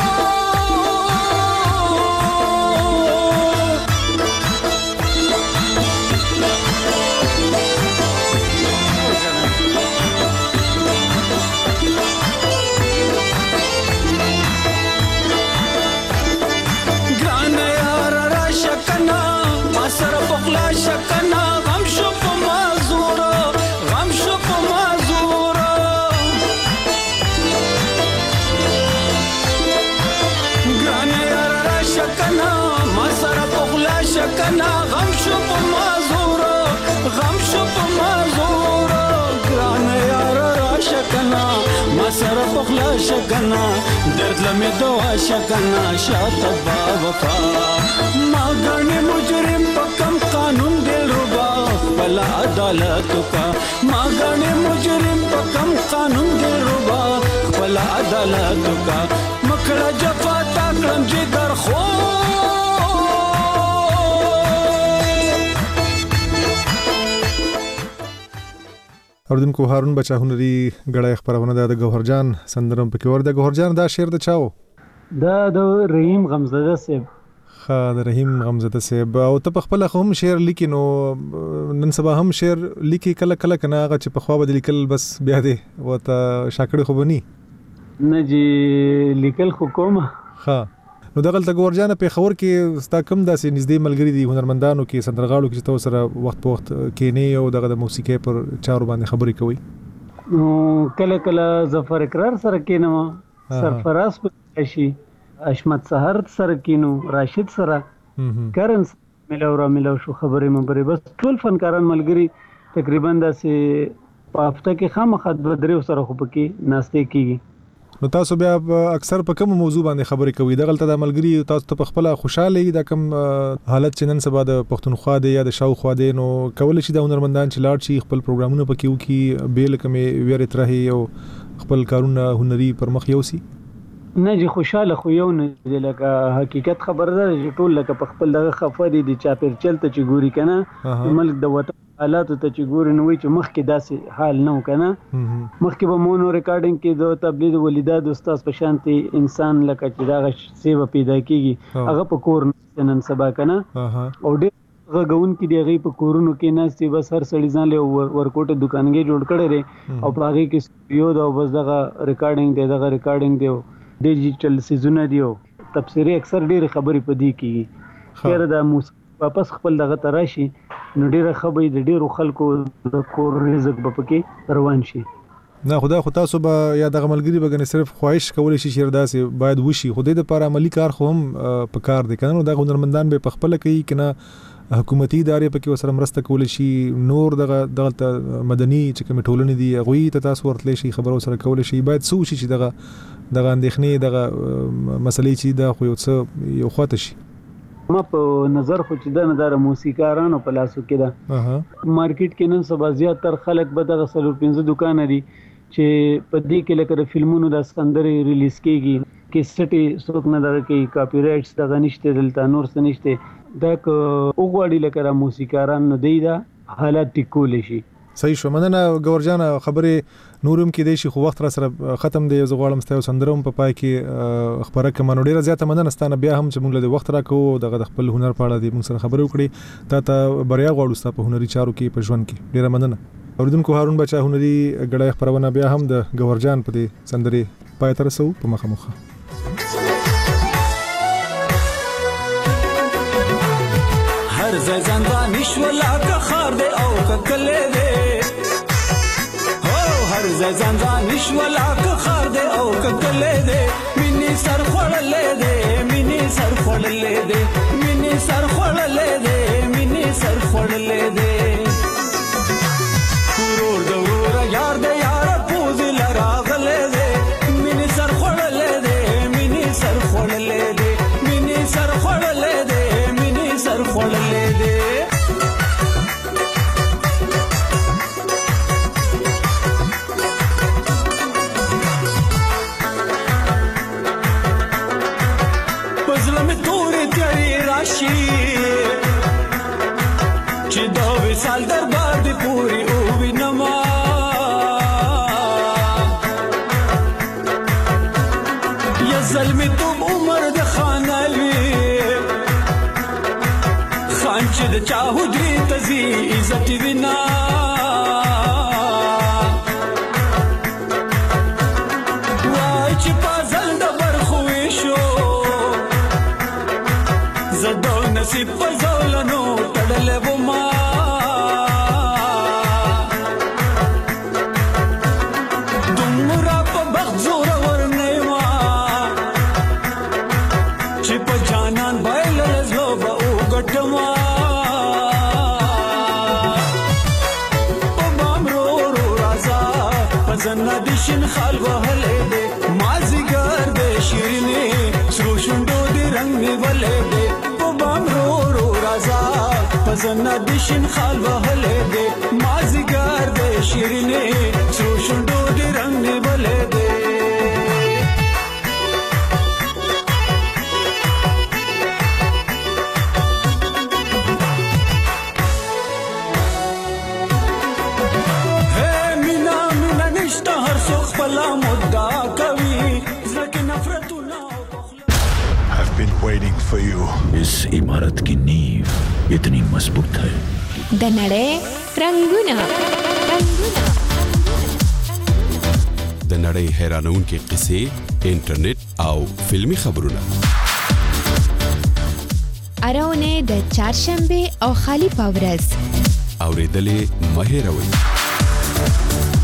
شکنا غم شو په مازور غم شو په مازور ګرانه یار شکنا ما سره پخلا شکنا غم شو په مازور غم شو په مازور ګرانه یار شکنا ما سره پخلا شکنا درد لمه دوا شکنا شاته با وفا ما ګرانه مجرم پکم قانون دل ربا بلا عدالت کا ماغانے مجرم پکم قانون دل ربا بلا عدالت کا مکڑا جفا تاکڑم جگر خو اوردونکو هارون بچا هنري غړای خبرونه د ګوهرجان سندرم پکې ور د ګوهرجان دا شعر د چاو دا د رحیم غمزده صاحب خا د رحیم غمزده صاحب او ته په خپل هم شعر لیکي نو نن سبا هم شعر لیکي کله کله کنه هغه چې په خوا بد لیکل بس بیا دی وته شاکړي خو بني نه جی لیکل خو کوم ها نو دغه ته ګورجان په خبر کې ستا کم داسې نږدې ملګری دي هنرمندانو کې سندرغاړو کې تاسو سره وخت په وخت کینې او دغه د موسیقي پر چارو باندې خبرې کوي نو کله کله ظفر اقرار سره کینم سرفراز په شي اشمت سحر سره کینو راشد سره کرن ملو را ملو شو خبرې مبرې بس ټول فنکاران ملګری تقریبا داسې په هفته کې خامخا درې سره خو پکې ناشته کیږي نو تاسو بیا اکثر په کوم موضوع باندې خبرې کوي دغه ته د ملګری تاسو ته په خپل خوشاله دا کوم حالت چې نن سبا د پښتونخوا دی یا د شاوخوا دی نو کول شي د هنرمندان چې لاړ شي خپل پروګرامونه پکې وکي بیل کمې ویری ترهي او خپل کارونه هنري پر مخ یوسي نه جی خوشاله خو یو نه لکه حقیقت خبر ده چې ټول لکه په خپل دغه خفري دي چا پیر چلته چې ګوري کنه ملک د وطن حالات ته چې ګوري نو چې مخ کې داسې حال نه وکنه مخ کې به مونو ریکارډینګ کې د تبلیغ ولیدات استاد په شانتي انسان لکه چې دا سیو پیدا کیږي هغه په کور نن سبا کنه او ډېر غون کې دیغه په کورونو کې نهسي بس هر سړی ځان له ورکوټه دکانګي جوړ کړي لري او په هغه کې یو دا بس دغه ریکارډینګ دی دغه ریکارډینګ دی ډیجیټل سیزونه دی تفسیری اکثر ډېر خبرې پدې کیږي خیر دا موس واپس خپل دغه تراشي نو ډیره خبرې د ډیرو خلکو د کور رزق به پکې روان شي نه خدا خو تاسو به یا د عملګری بګنه صرف خواهش کول شي چې داسې باید وشي خو د لپاره عملی کار خو هم په کار دي کنه د هنرمندان به په خپل کوي کنه حکومتي ادارې پکې وسره مرسته کول شي نور دغه دغه مدني چې کوم ټولنې دي غوي ته تاسو ورتلی شي خبرو سره کول شي باید سو شي چې دغه دغه اندېښنې دغه مسلې چې دا خو یو څه یو خاطر شي ما په نظر خو چې د نظر موسیقارانو په لاسو کې ده مارکیټ کې نن سبا زیاتره خلک به دغه سلور پنځه دکان دي چې په دې کې لکه فلمونو د سندرې ریلیز کیږي کیسټي څوک نه دغه کې کاپی رائټس دغه نشته دلته نور څه نشته دا وګړي لکه موسیقاران نه دی دا حالات ټیکول شي. صحیح شو. مننه ګورجان. خبرې نورم کې دی شي خو وخت را سره ختم دی. زه غواړم ستاسو سندروم په پای کې خبره کوم. نو ډیره زیاته مننه ستانه بیا هم چې موږ له وخت راکو دغه خپل هنر په اړه دی موږ سره خبرې وکړي. تا ته بریا غواړو ستاسو په هنري چارو کې په ژوند کې. ډیره مننه. اوریدونکو هارون بچا هنري غړای خبرونه بیا هم د ګورجان په دې سندري پای تر سو په مخه مخه. هر ځای ځان نشولا که خار دی او ککلې دی هو هر ځای ځان نشولا که خار دی او ککلې دی میني سر خړلې دی میني سر خړلې دی میني سر خړلې دی میني سر خړلې دی ورور د ورور یار دی یار پوز لراغلې دی میني سر خړلې دی میني سر خړلې دی میني سر خړلې دی میني سر خړلې دی چې دا وصال دربار دی پوری او وینما یا زلمی توب عمر د خانوي خان چې د چاودري تزي عزت وینا وای چې پازل د برخوي شو زدو نصیب پزولنو تړلې و ما دومره په بخت زور ورنه ما چې په جانان بایل زلو به وګټما په بامرو رو رازا پزنه د شین خال وهلې دې مازیګر د شیرینې سرو شوندو د رنگ نیولې دې پزنا د شین خال وهلې دې مازیګر د شیرینې سرو شوندو د رنگ نیولې دې هه مینا مینا نشته هر څوک خپل مدعا کوي ځکه نفرتونه been waiting for you. इस इमारत की नींव इतनी मजबूत है. د نړۍ رنگونه رنگونه د نړۍ حیرانونکې قصې انټرنیټ او فلمي خبرونه اراونه د چهارشنبه او خالی پاورز اوریدلې مهیروي